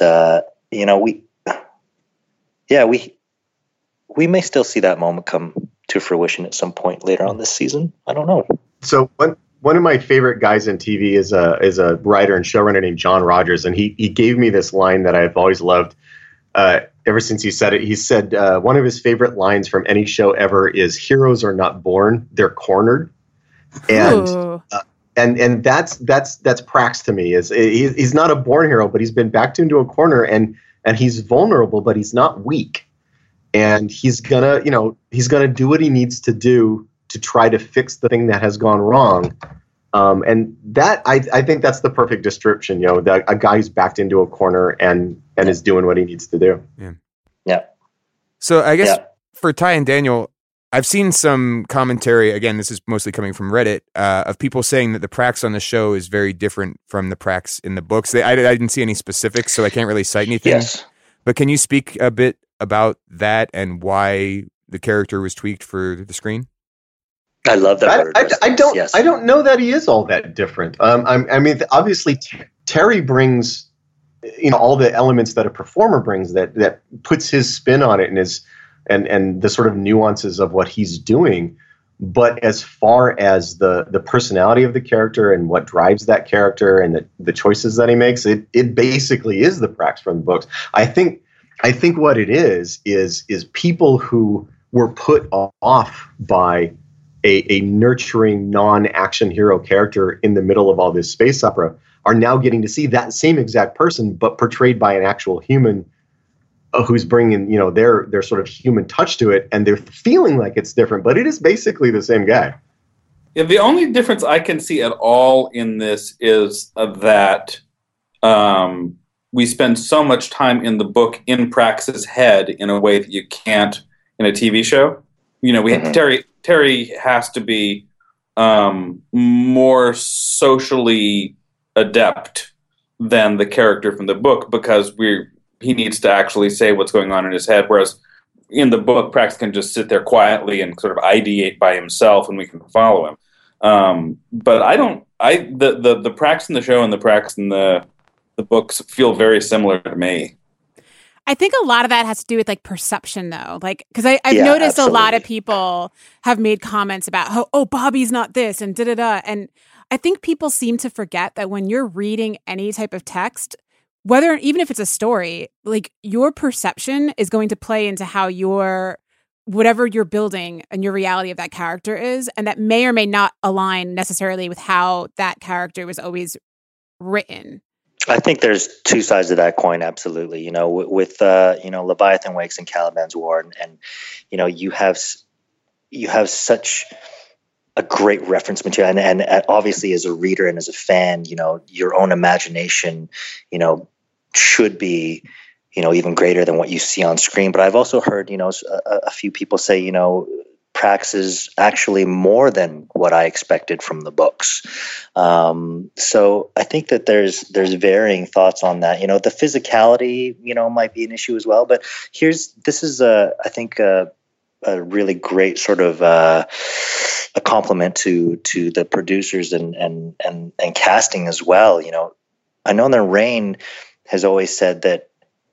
we may still see that moment come to fruition at some point later on this season. I don't know. So one of my favorite guys in TV is a writer and showrunner named John Rogers, and he gave me this line that I've always loved ever since he said it. He said one of his favorite lines from any show ever is "Heroes are not born; they're cornered," and that's Prax to me. He's not a born hero, but he's been backed into a corner, and he's vulnerable, but he's not weak. And he's gonna do what he needs to do to try to fix the thing that has gone wrong. And that I think that's the perfect description. A guy who's backed into a corner and is doing what he needs to do. Yeah. So I guess for Ty and Daniel, I've seen some commentary. Again, this is mostly coming from Reddit of people saying that the Prax on the show is very different from the Prax in the books. I didn't see any specifics, so I can't really cite anything. Yes. But can you speak a bit about that and why the character was tweaked for the screen? I love that. I don't know that he is all that different. I mean, obviously Terry brings, all the elements that a performer brings that puts his spin on it and the sort of nuances of what he's doing. But as far as the personality of the character and what drives that character and the choices that he makes, it basically is the Prax from the books. I think what it is people who were put off by a nurturing non-action hero character in the middle of all this space opera are now getting to see that same exact person, but portrayed by an actual human who's bringing, their sort of human touch to it, and they're feeling like it's different, but it is basically the same guy. Yeah, the only difference I can see at all in this is that we spend so much time in the book in Prax's head in a way that you can't in a TV show. Terry has to be more socially adept than the character from the book because he needs to actually say what's going on in his head, whereas in the book, Prax can just sit there quietly and sort of ideate by himself, and we can follow him. But the Prax in the show and the Prax in the books feel very similar to me. I think a lot of that has to do with perception, though. Because I've noticed absolutely. A lot of people have made comments about how, Bobby's not this and da-da-da. And I think people seem to forget that when you're reading any type of text, even if it's a story, your perception is going to play into how your whatever you're building and your reality of that character is, and that may or may not align necessarily with how that character was always written. I think there's two sides of that coin. Absolutely. With Leviathan Wakes and Caliban's War, and you have such a great reference material, and obviously as a reader and as a fan, your own imagination, should be, even greater than what you see on screen. But I've also heard, a few people say, Prax is actually more than what I expected from the books. So I think that there's varying thoughts on that. The physicality, might be an issue as well. But this is I think a really great sort of a compliment to the producers and casting as well. I know that Rain has always said that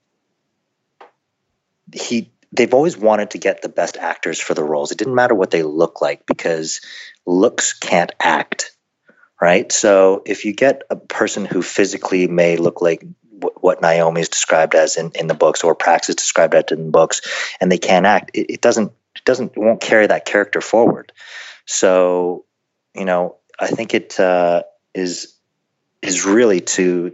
they've always wanted to get the best actors for the roles. It didn't matter what they look like, because looks can't act, right? So if you get a person who physically may look like what Naomi is described as in the books, or Prax is described as in the books, and they can't act, it won't carry that character forward. So, I think it is really to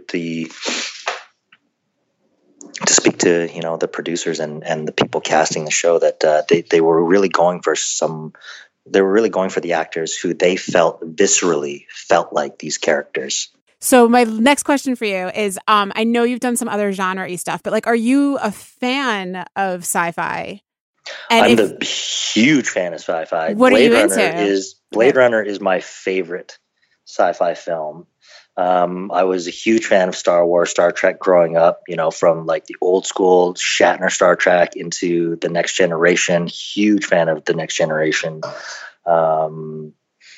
speak to the producers and the people casting the show, that they were really going for the actors who they viscerally felt like these characters. So my next question for you is, I know you've done some other genre-y stuff, but are you a fan of sci-fi? And I'm the huge fan of sci-fi. What are you into? Blade Runner is my favorite sci-fi film. I was a huge fan of Star Wars, Star Trek growing up, from the old school Shatner Star Trek into The Next Generation. Huge fan of The Next Generation. Now,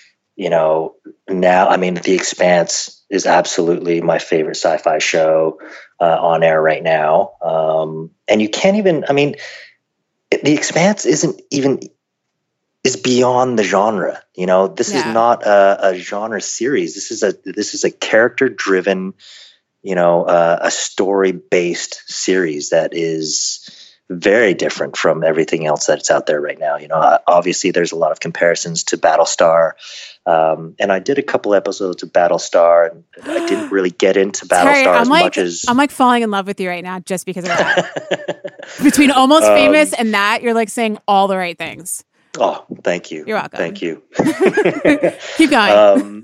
The Expanse is absolutely my favorite sci-fi show on air right now. And you can't even, The Expanse is beyond the genre. This is not a genre series. This is a character-driven, a story-based series that is very different from everything else that's out there right now. Obviously there's a lot of comparisons to Battlestar, and I did a couple episodes of Battlestar, and I didn't really get into Battlestar much as I'm falling in love with you right now just because of that. Between Almost Famous and that, you're saying all the right things. Oh, thank you. You're welcome. Thank you. Keep going.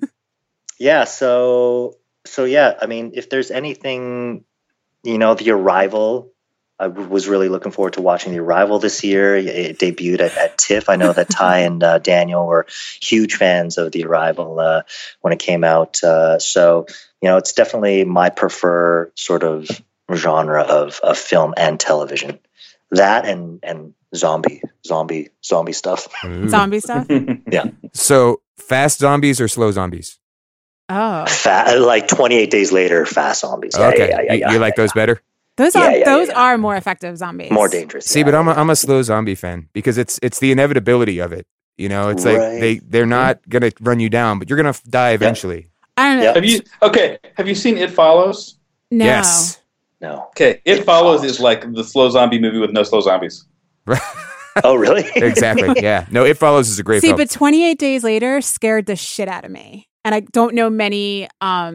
So yeah, if there's anything, The Arrival, I was really looking forward to watching The Arrival this year. It debuted at TIFF. I know that Ty and Daniel were huge fans of The Arrival when it came out. So, it's definitely my preferred sort of genre of film and television. That and zombie stuff. Ooh. Zombie stuff? Yeah. So fast zombies or slow zombies? Oh. 28 Days Later, fast zombies. Yeah, Okay. You like those better? Those are more effective zombies. More dangerous. See, but I'm a slow zombie fan, because it's the inevitability of it. It's like they're not gonna run you down, but you're gonna die eventually. I don't know. Yep. Have you seen It Follows? No. Yes. No. Okay, It Follows is like the slow zombie movie with no slow zombies. Oh, really? Exactly. Yeah. No, It Follows is a great film. But 28 Days Later scared the shit out of me. And I don't know many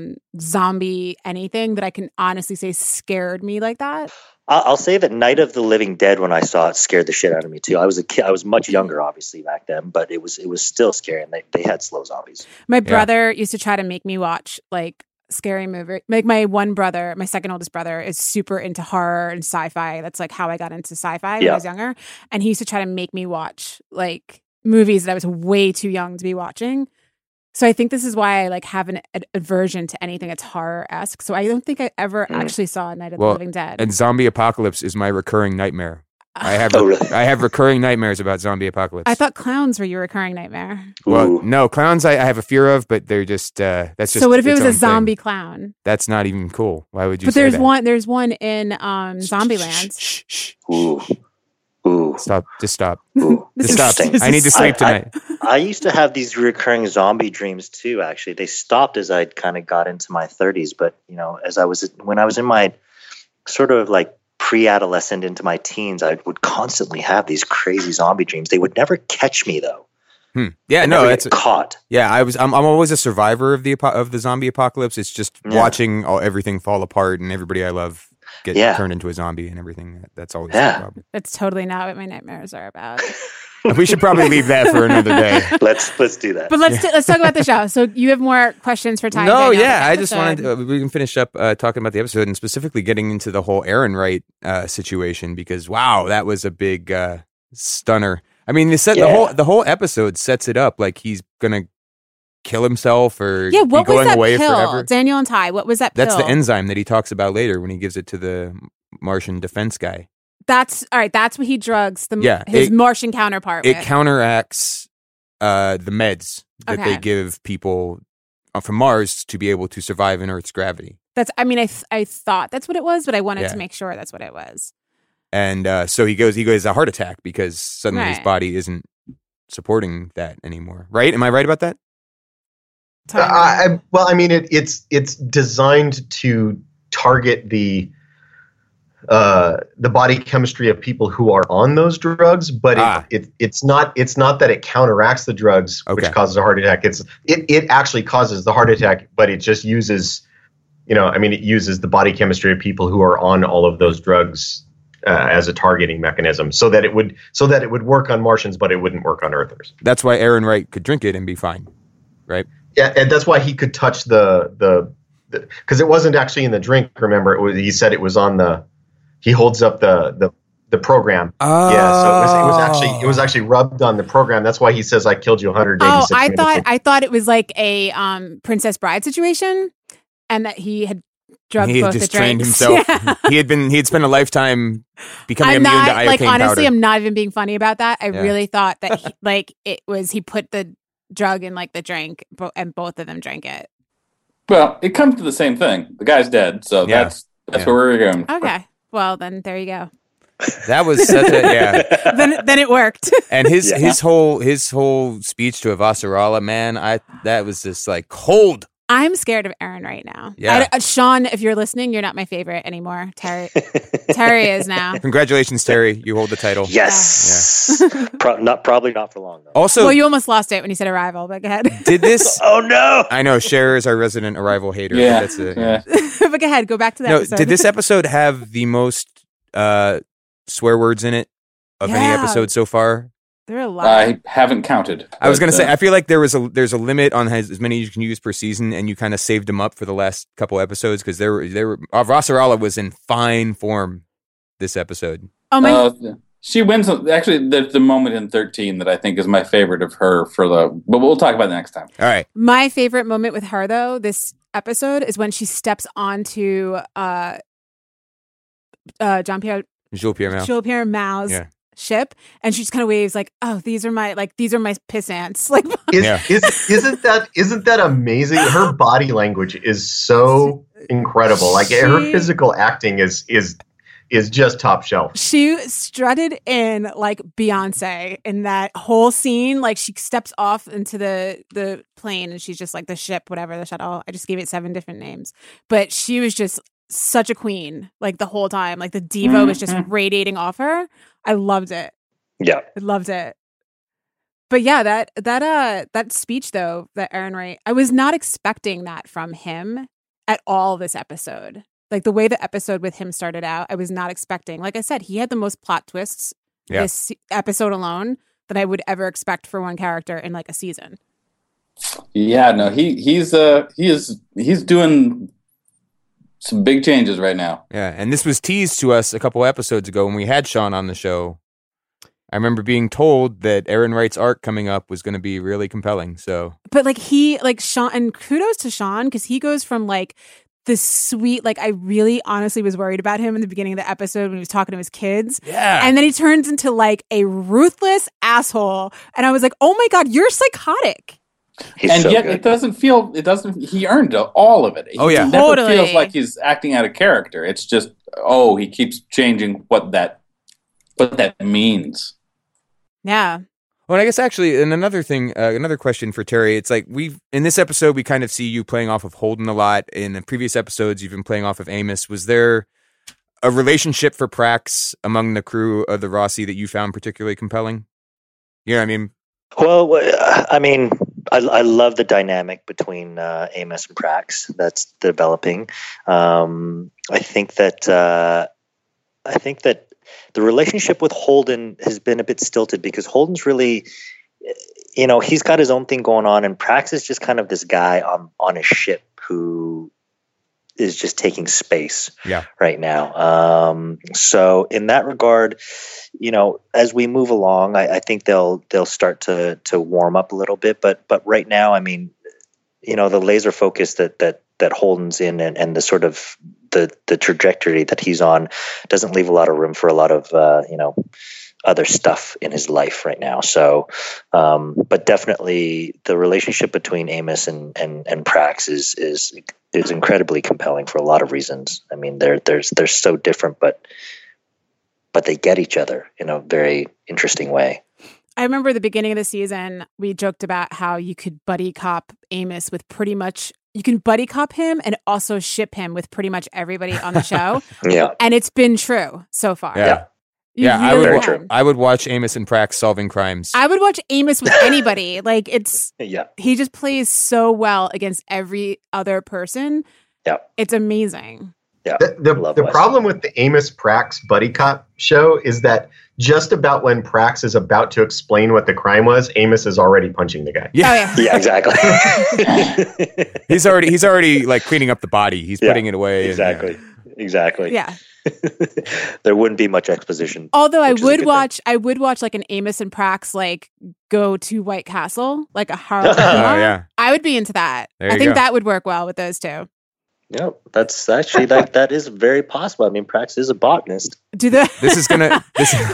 zombie anything that I can honestly say scared me like that. I'll say that Night of the Living Dead, when I saw it, scared the shit out of me too. I was a kid. I was much younger, obviously, back then, but it was still scary, and they had slow zombies. My brother used to try to make me watch scary movie. My second oldest brother, is super into horror and sci-fi. That's how I got into sci-fi when I was younger. And he used to try to make me watch movies that I was way too young to be watching. So I think this is why I have an aversion to anything that's horror-esque. So I don't think I ever actually saw Night of the Living Dead. And zombie apocalypse is my recurring nightmare. I have recurring nightmares about zombie apocalypse. I thought clowns were your recurring nightmare. Well, no, clowns I have a fear of, but they're just that's just. So what if it was a zombie thing. clown? That's not even cool. Why would you? But say there's that? there's one in Zombieland. Shh. Ooh. Stop. Just stop. Ooh. Just stop. I need to sleep tonight. I used to have these recurring zombie dreams too. Actually, they stopped as I kind of got into my 30s. But when I was in my sort of pre-adolescent into my teens, I would constantly have these crazy zombie dreams. They would never catch me though. Yeah, no, that's caught. Yeah, I'm always a survivor of the zombie apocalypse. It's just watching everything fall apart and everybody I love get turned into a zombie and everything. That's always the problem. That's totally not what my nightmares are about. We should probably leave that for another day. Let's do that. But let's talk about the show. So you have more questions for Ty? No, yeah, I just wanted to, we can finish up talking about the episode and specifically getting into the whole Aaron Wright situation because wow, that was a big stunner. I mean, the whole episode sets it up like he's gonna kill himself or what be going was that away pill? forever. Daniel and Ty, what was that pill? That's the enzyme that he talks about later when he gives it to the Martian defense guy. That's all right. That's what he drugs his Martian counterpart with. It counteracts the meds that they give people from Mars to be able to survive in Earth's gravity. I thought that's what it was, but I wanted to make sure that's what it was. And so he goes a heart attack because suddenly his body isn't supporting that anymore. Right? Am I right about that? It's designed to target the body chemistry of people who are on those drugs, but it's not that it counteracts the drugs, which causes a heart attack. It actually causes the heart attack, but it just uses, it uses the body chemistry of people who are on all of those drugs as a targeting mechanism, so that it would work on Martians, but it wouldn't work on Earthers. That's why Aaron Wright could drink it and be fine, right? Yeah, and that's why he could touch the because it wasn't actually in the drink. Remember, he said it was on the. He holds up the program. Oh. Yeah, so it was actually rubbed on the program. That's why he says I killed you 186 minutes. I thought it was like a Princess Bride situation, and that he had drugged both the drinks. Trained himself. Yeah. He had spent a lifetime becoming immune to iocane powder. Honestly, I'm not even being funny about that. I really thought that he put the drug in like the drink, and both of them drank it. Well, it comes to the same thing. The guy's dead, so that's where we're going. Okay. Well, then there you go. That was such a then it worked. And his whole speech to Avasarala, man, that was just like cold. I'm scared of Aaron right now. Yeah. Sean, if you're listening, you're not my favorite anymore. Terry is now. Congratulations, Terry. You hold the title. Yes. Yeah. Probably not for long, though. Also, well, you almost lost it when you said Arrival, but go ahead. Did this? Oh, no. I know. Cher is our resident Arrival hater. Yeah. But go ahead. Go back to that episode. Did this episode have the most swear words in it of any episode so far? There are a lot. I haven't counted. I was going to say, I feel like there's a limit on as many you can use per season, and you kind of saved them up for the last couple episodes because Avasarala was in fine form this episode. Oh my! She wins. Actually, there's the moment in 13 that I think is my favorite of her but we'll talk about it next time. All right. My favorite moment with her though this episode is when she steps onto Jules Pierre Mao's ship, and she just kind of waves like, "Oh, these are my piss ants." Like, isn't that amazing? Her body language is so incredible. Like her physical acting is just top shelf. She strutted in like Beyonce in that whole scene. Like she steps off into the plane, and she's just like the ship, whatever, the shuttle. I just gave it 7 different names, but she was just such a queen like the whole time. Like the diva was just radiating off her. I loved it. Yeah. I loved it. But yeah, that speech though, that Aaron Wright, I was not expecting that from him at all this episode. Like the way the episode with him started out, I was not expecting. Like I said, he had the most plot twists this episode alone that I would ever expect for one character in like a season. Yeah, no, he's doing some big changes right now. Yeah, and this was teased to us a couple episodes ago when we had Sean on the show. I remember being told that Aaron Wright's arc coming up was going to be really compelling. So, but Sean, and kudos to Sean because he goes from like this sweet, like I really honestly was worried about him in the beginning of the episode when he was talking to his kids. Yeah, and then he turns into like a ruthless asshole, and I was like, oh my god, you're psychotic. And yet good. He earned all of it. Oh yeah. It never feels like he's acting out of character. It's just, he keeps changing what that means. Yeah. Well, I guess actually, and another thing, another question for Terry, it's like in this episode, we kind of see you playing off of Holden a lot. In the previous episodes, you've been playing off of Amos. Was there a relationship for Prax among the crew of the Rossi that you found particularly compelling? You know what I mean? Well, I mean, I love the dynamic between Amos and Prax that's developing. I think that the relationship with Holden has been a bit stilted because Holden's really, he's got his own thing going on, and Prax is just kind of this guy on his ship who is just taking space right now. So in that regard, as we move along, I think they'll start to warm up a little bit. But right now, I mean, the laser focus that Holden's in and the sort of the trajectory that he's on doesn't leave a lot of room for a lot of other stuff in his life right now. So, but definitely the relationship between Amos and Prax is incredibly compelling for a lot of reasons. I mean, they're so different, but they get each other in a very interesting way. I remember the beginning of the season, we joked about how you could buddy cop Amos with pretty much, you can buddy cop him and also ship him with pretty much everybody on the show. Yeah. And it's been true so far. Yeah. You Yeah, really I would watch Amos and Prax solving crimes. I would watch Amos with anybody. Like Yeah. he just plays so well against every other person. Yeah. It's amazing. Yeah. The problem with the Amos Prax buddy cop show is that just about when Prax is about to explain what the crime was, Amos is already punching the guy. Yeah. Oh, yeah. Yeah, exactly. He's already like cleaning up the body. He's putting it away. Exactly. Exactly. Yeah. There wouldn't be much exposition. Although I would watch like an Amos and Prax like go to White Castle, like a horror. Yeah. I would be into that. There I you think go. that would work well with those two. Yeah, that's actually that is very possible. I mean, Prax is a botanist. This is gonna.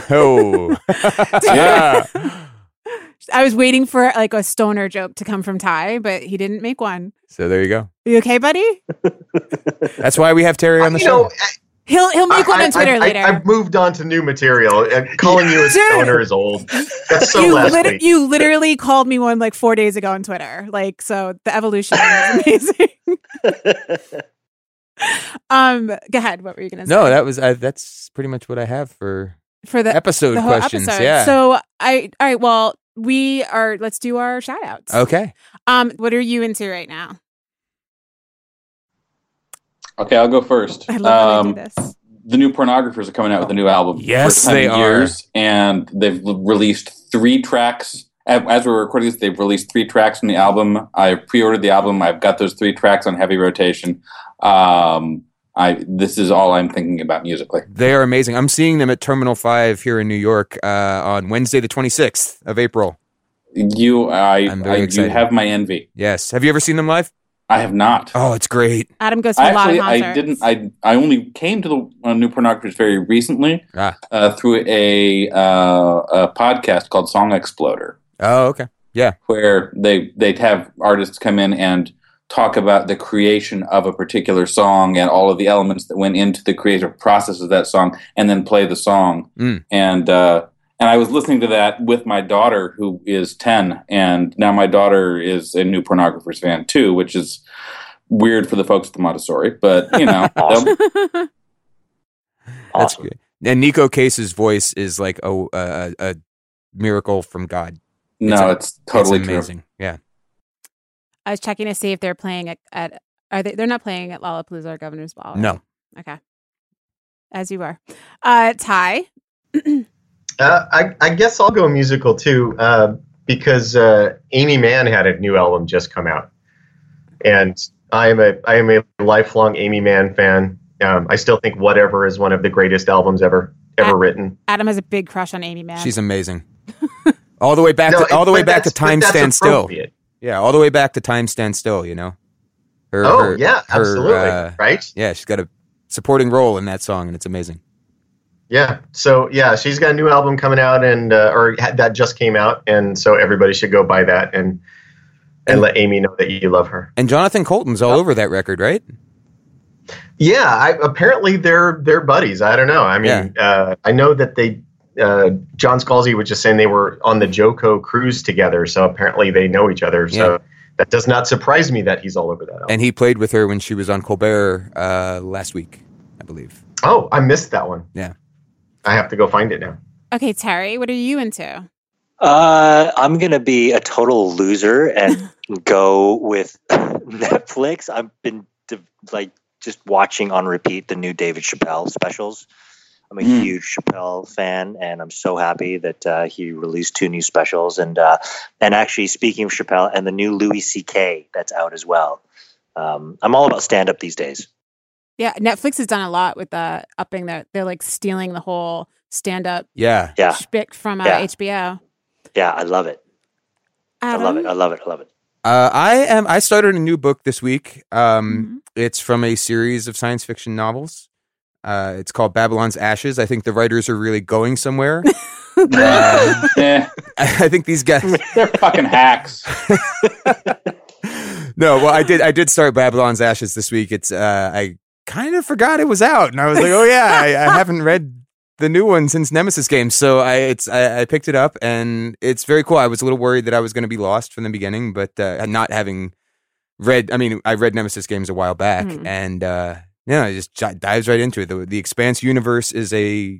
Yeah. I was waiting for like a stoner joke to come from Ty, but he didn't make one. So there you go. You okay, buddy? That's why we have Terry on the show. He'll make one on Twitter later. I've moved on to new material. Calling you a stoner is old. That's so last week. You literally called me one like 4 days ago on Twitter. Like, so the evolution is amazing. Go ahead. What were you going to say? No, that's pretty much what I have for the episode the whole questions. episode. Yeah. So all right. Well, let's do our shout outs. Okay. What are you into right now? Okay, I'll go first. I love when they do this. The New Pornographers are coming out with a new album. Yes, First time they in are. years, and they've released 3 tracks. As we're recording this, they've released 3 tracks from the album. I pre-ordered the album. I've got those 3 tracks on heavy rotation. This is all I'm thinking about musically. They are amazing. I'm seeing them at Terminal 5 here in New York on Wednesday, the 26th of April. I'm very excited. You have my envy. Yes. Have you ever seen them live? I have not. Oh, it's great. Adam goes to a lot of concerts. I only came to the New Pornographers very recently through a podcast called Song Exploder. Oh, okay. Yeah. Where they'd have artists come in and talk about the creation of a particular song and all of the elements that went into the creative process of that song, and then play the song. And I was listening to that with my daughter, who is 10, and now my daughter is a New Pornographers fan too, which is weird for the folks at the Montessori, but Awesome. That's good. And Nico Case's voice is like a miracle from God. It's totally amazing. true. Yeah. I was checking to see if they're playing at they're not playing at Lollapalooza or Governor's Ball. Right? No. Okay. As you are. Ty. I guess I'll go musical too, because Amy Mann had a new album just come out, and I am a lifelong Amy Mann fan. I still think Whatever is one of the greatest albums ever written. Adam has a big crush on Amy Mann. She's amazing. All the way back to Time Stand Still. Yeah, all the way back to Time Stand Still. Absolutely, right? Yeah, she's got a supporting role in that song, and it's amazing. Yeah. So she's got a new album coming out, and that just came out, and so everybody should go buy that and let Amy know that you love her. And Jonathan Colton's all over that record, right? Yeah. Apparently they're buddies. I don't know. I mean, I know that they. John Scalzi was just saying they were on the JoCo cruise together, so apparently they know each other. So that does not surprise me that he's all over that album. And he played with her when she was on Colbert last week, I believe. Oh, I missed that one. Yeah. I have to go find it now. Okay, Terry, what are you into? I'm going to be a total loser and go with Netflix. I've been just watching on repeat the new David Chappelle specials. I'm a huge Chappelle fan, and I'm so happy that he released 2 new specials. And actually, speaking of Chappelle, and the new Louis C.K. that's out as well. I'm all about stand-up these days. Yeah, Netflix has done a lot with upping that. They're like stealing the whole stand-up shtick from HBO. Yeah, I love it. Adam? I love it. I started a new book this week. It's from a series of science fiction novels. It's called Babylon's Ashes. I think the writers are really going somewhere. Yeah. I think these guys, they're fucking hacks. No, well, I did start Babylon's Ashes this week. It's I kind of forgot it was out, and I was like, oh yeah, I haven't read the new one since Nemesis Games, so I picked it up, and it's very cool. I was a little worried that I was going to be lost from the beginning, but not having read, I read Nemesis Games a while back, and it just dives right into it. The Expanse universe is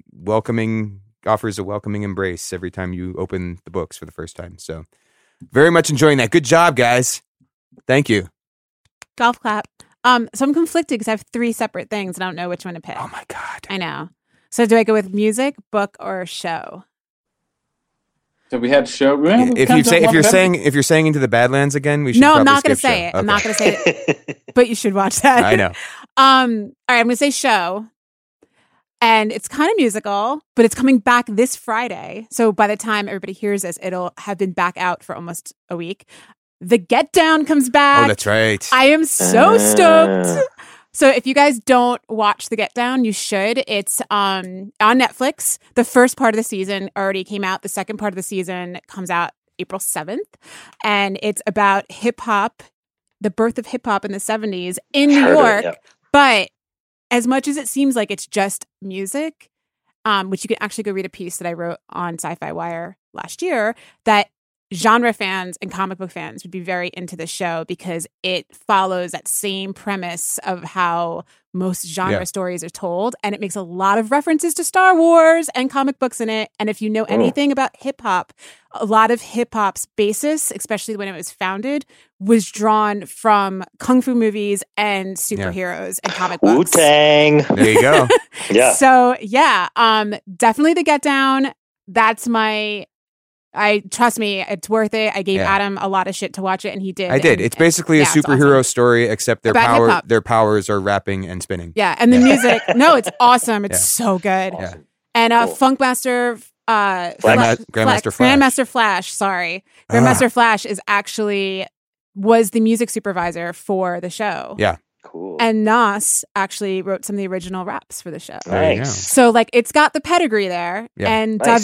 offers a welcoming embrace every time you open the books for the first time. So very much enjoying that. Good job, guys. Thank you. Golf clap. So I'm conflicted because I have 3 separate things and I don't know which one to pick. Oh my God. I know. So do I go with music, book, or show? So we had show. If you're saying Into the Badlands again, we should. No, probably I'm not going to skip say show. it. Okay. I'm not going to say it. But you should watch that. I know. All right, I'm going to say show. And it's kind of musical, but it's coming back this Friday. So by the time everybody hears this, it'll have been back out for almost a week. The Get Down comes back. Oh, that's right. I am so stoked. So if you guys don't watch The Get Down, you should. It's on Netflix. The first part of the season already came out. The second part of the season comes out April 7th. And it's about hip-hop, the birth of hip-hop in the 70s in New York. But as much as it seems like it's just music, which you can actually go read a piece that I wrote on Sci-Fi Wire last year, that genre fans and comic book fans would be very into the show because it follows that same premise of how most genre stories are told. And it makes a lot of references to Star Wars and comic books in it. And if you know anything about hip hop, a lot of hip hop's basis, especially when it was founded, was drawn from kung fu movies and superheroes and comic books. Wu-Tang. There you go. Yeah. So definitely The Get Down. That's trust me, it's worth it. I gave Adam a lot of shit to watch it, and he did. I did. It's basically a superhero story, except their powers are rapping and spinning. Yeah, and the music. No, it's awesome. It's so good. Awesome. And Funkmaster, Grandmaster Flash. Sorry, Grandmaster Flash was the music supervisor for the show. Yeah. Cool. And Nas actually wrote some of the original raps for the show. Nice. So it's got the pedigree there. Yeah. And nice.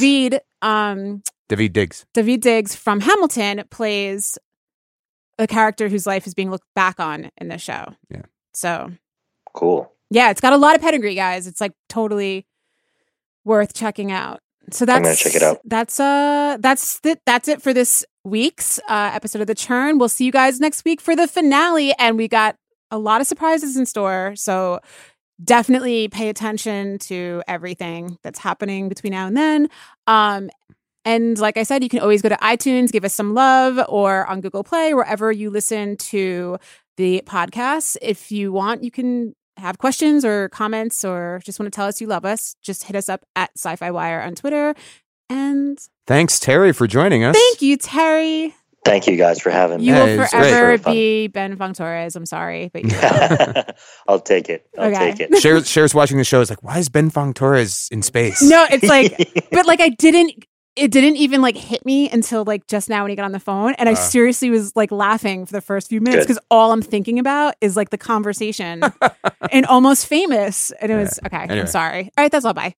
David Diggs from Hamilton plays a character whose life is being looked back on in the show. Yeah. So cool. Yeah, it's got a lot of pedigree, guys. It's totally worth checking out. So I'm gonna check it out. That's it for this week's episode of The Churn. We'll see you guys next week for the finale, and we got a lot of surprises in store. So definitely pay attention to everything that's happening between now and then. And like I said, you can always go to iTunes, give us some love, or on Google Play, wherever you listen to the podcast. If you want, you can have questions or comments or just want to tell us you love us. Just hit us up at Sci-Fi Wire on Twitter. And thanks, Terry, for joining us. Thank you, Terry. Thank you guys for having me. You will forever great. be Ben Fong Torres. I'm sorry, but I'll take it. I'll take it. Cher's watching the show is like, why is Ben Fong Torres in space? No, it's but it didn't even hit me until just now when he got on the phone, and I seriously was laughing for the first few minutes because all I'm thinking about is the conversation and Almost Famous, and it was okay. Anyway. I'm sorry. All right, that's all. Bye.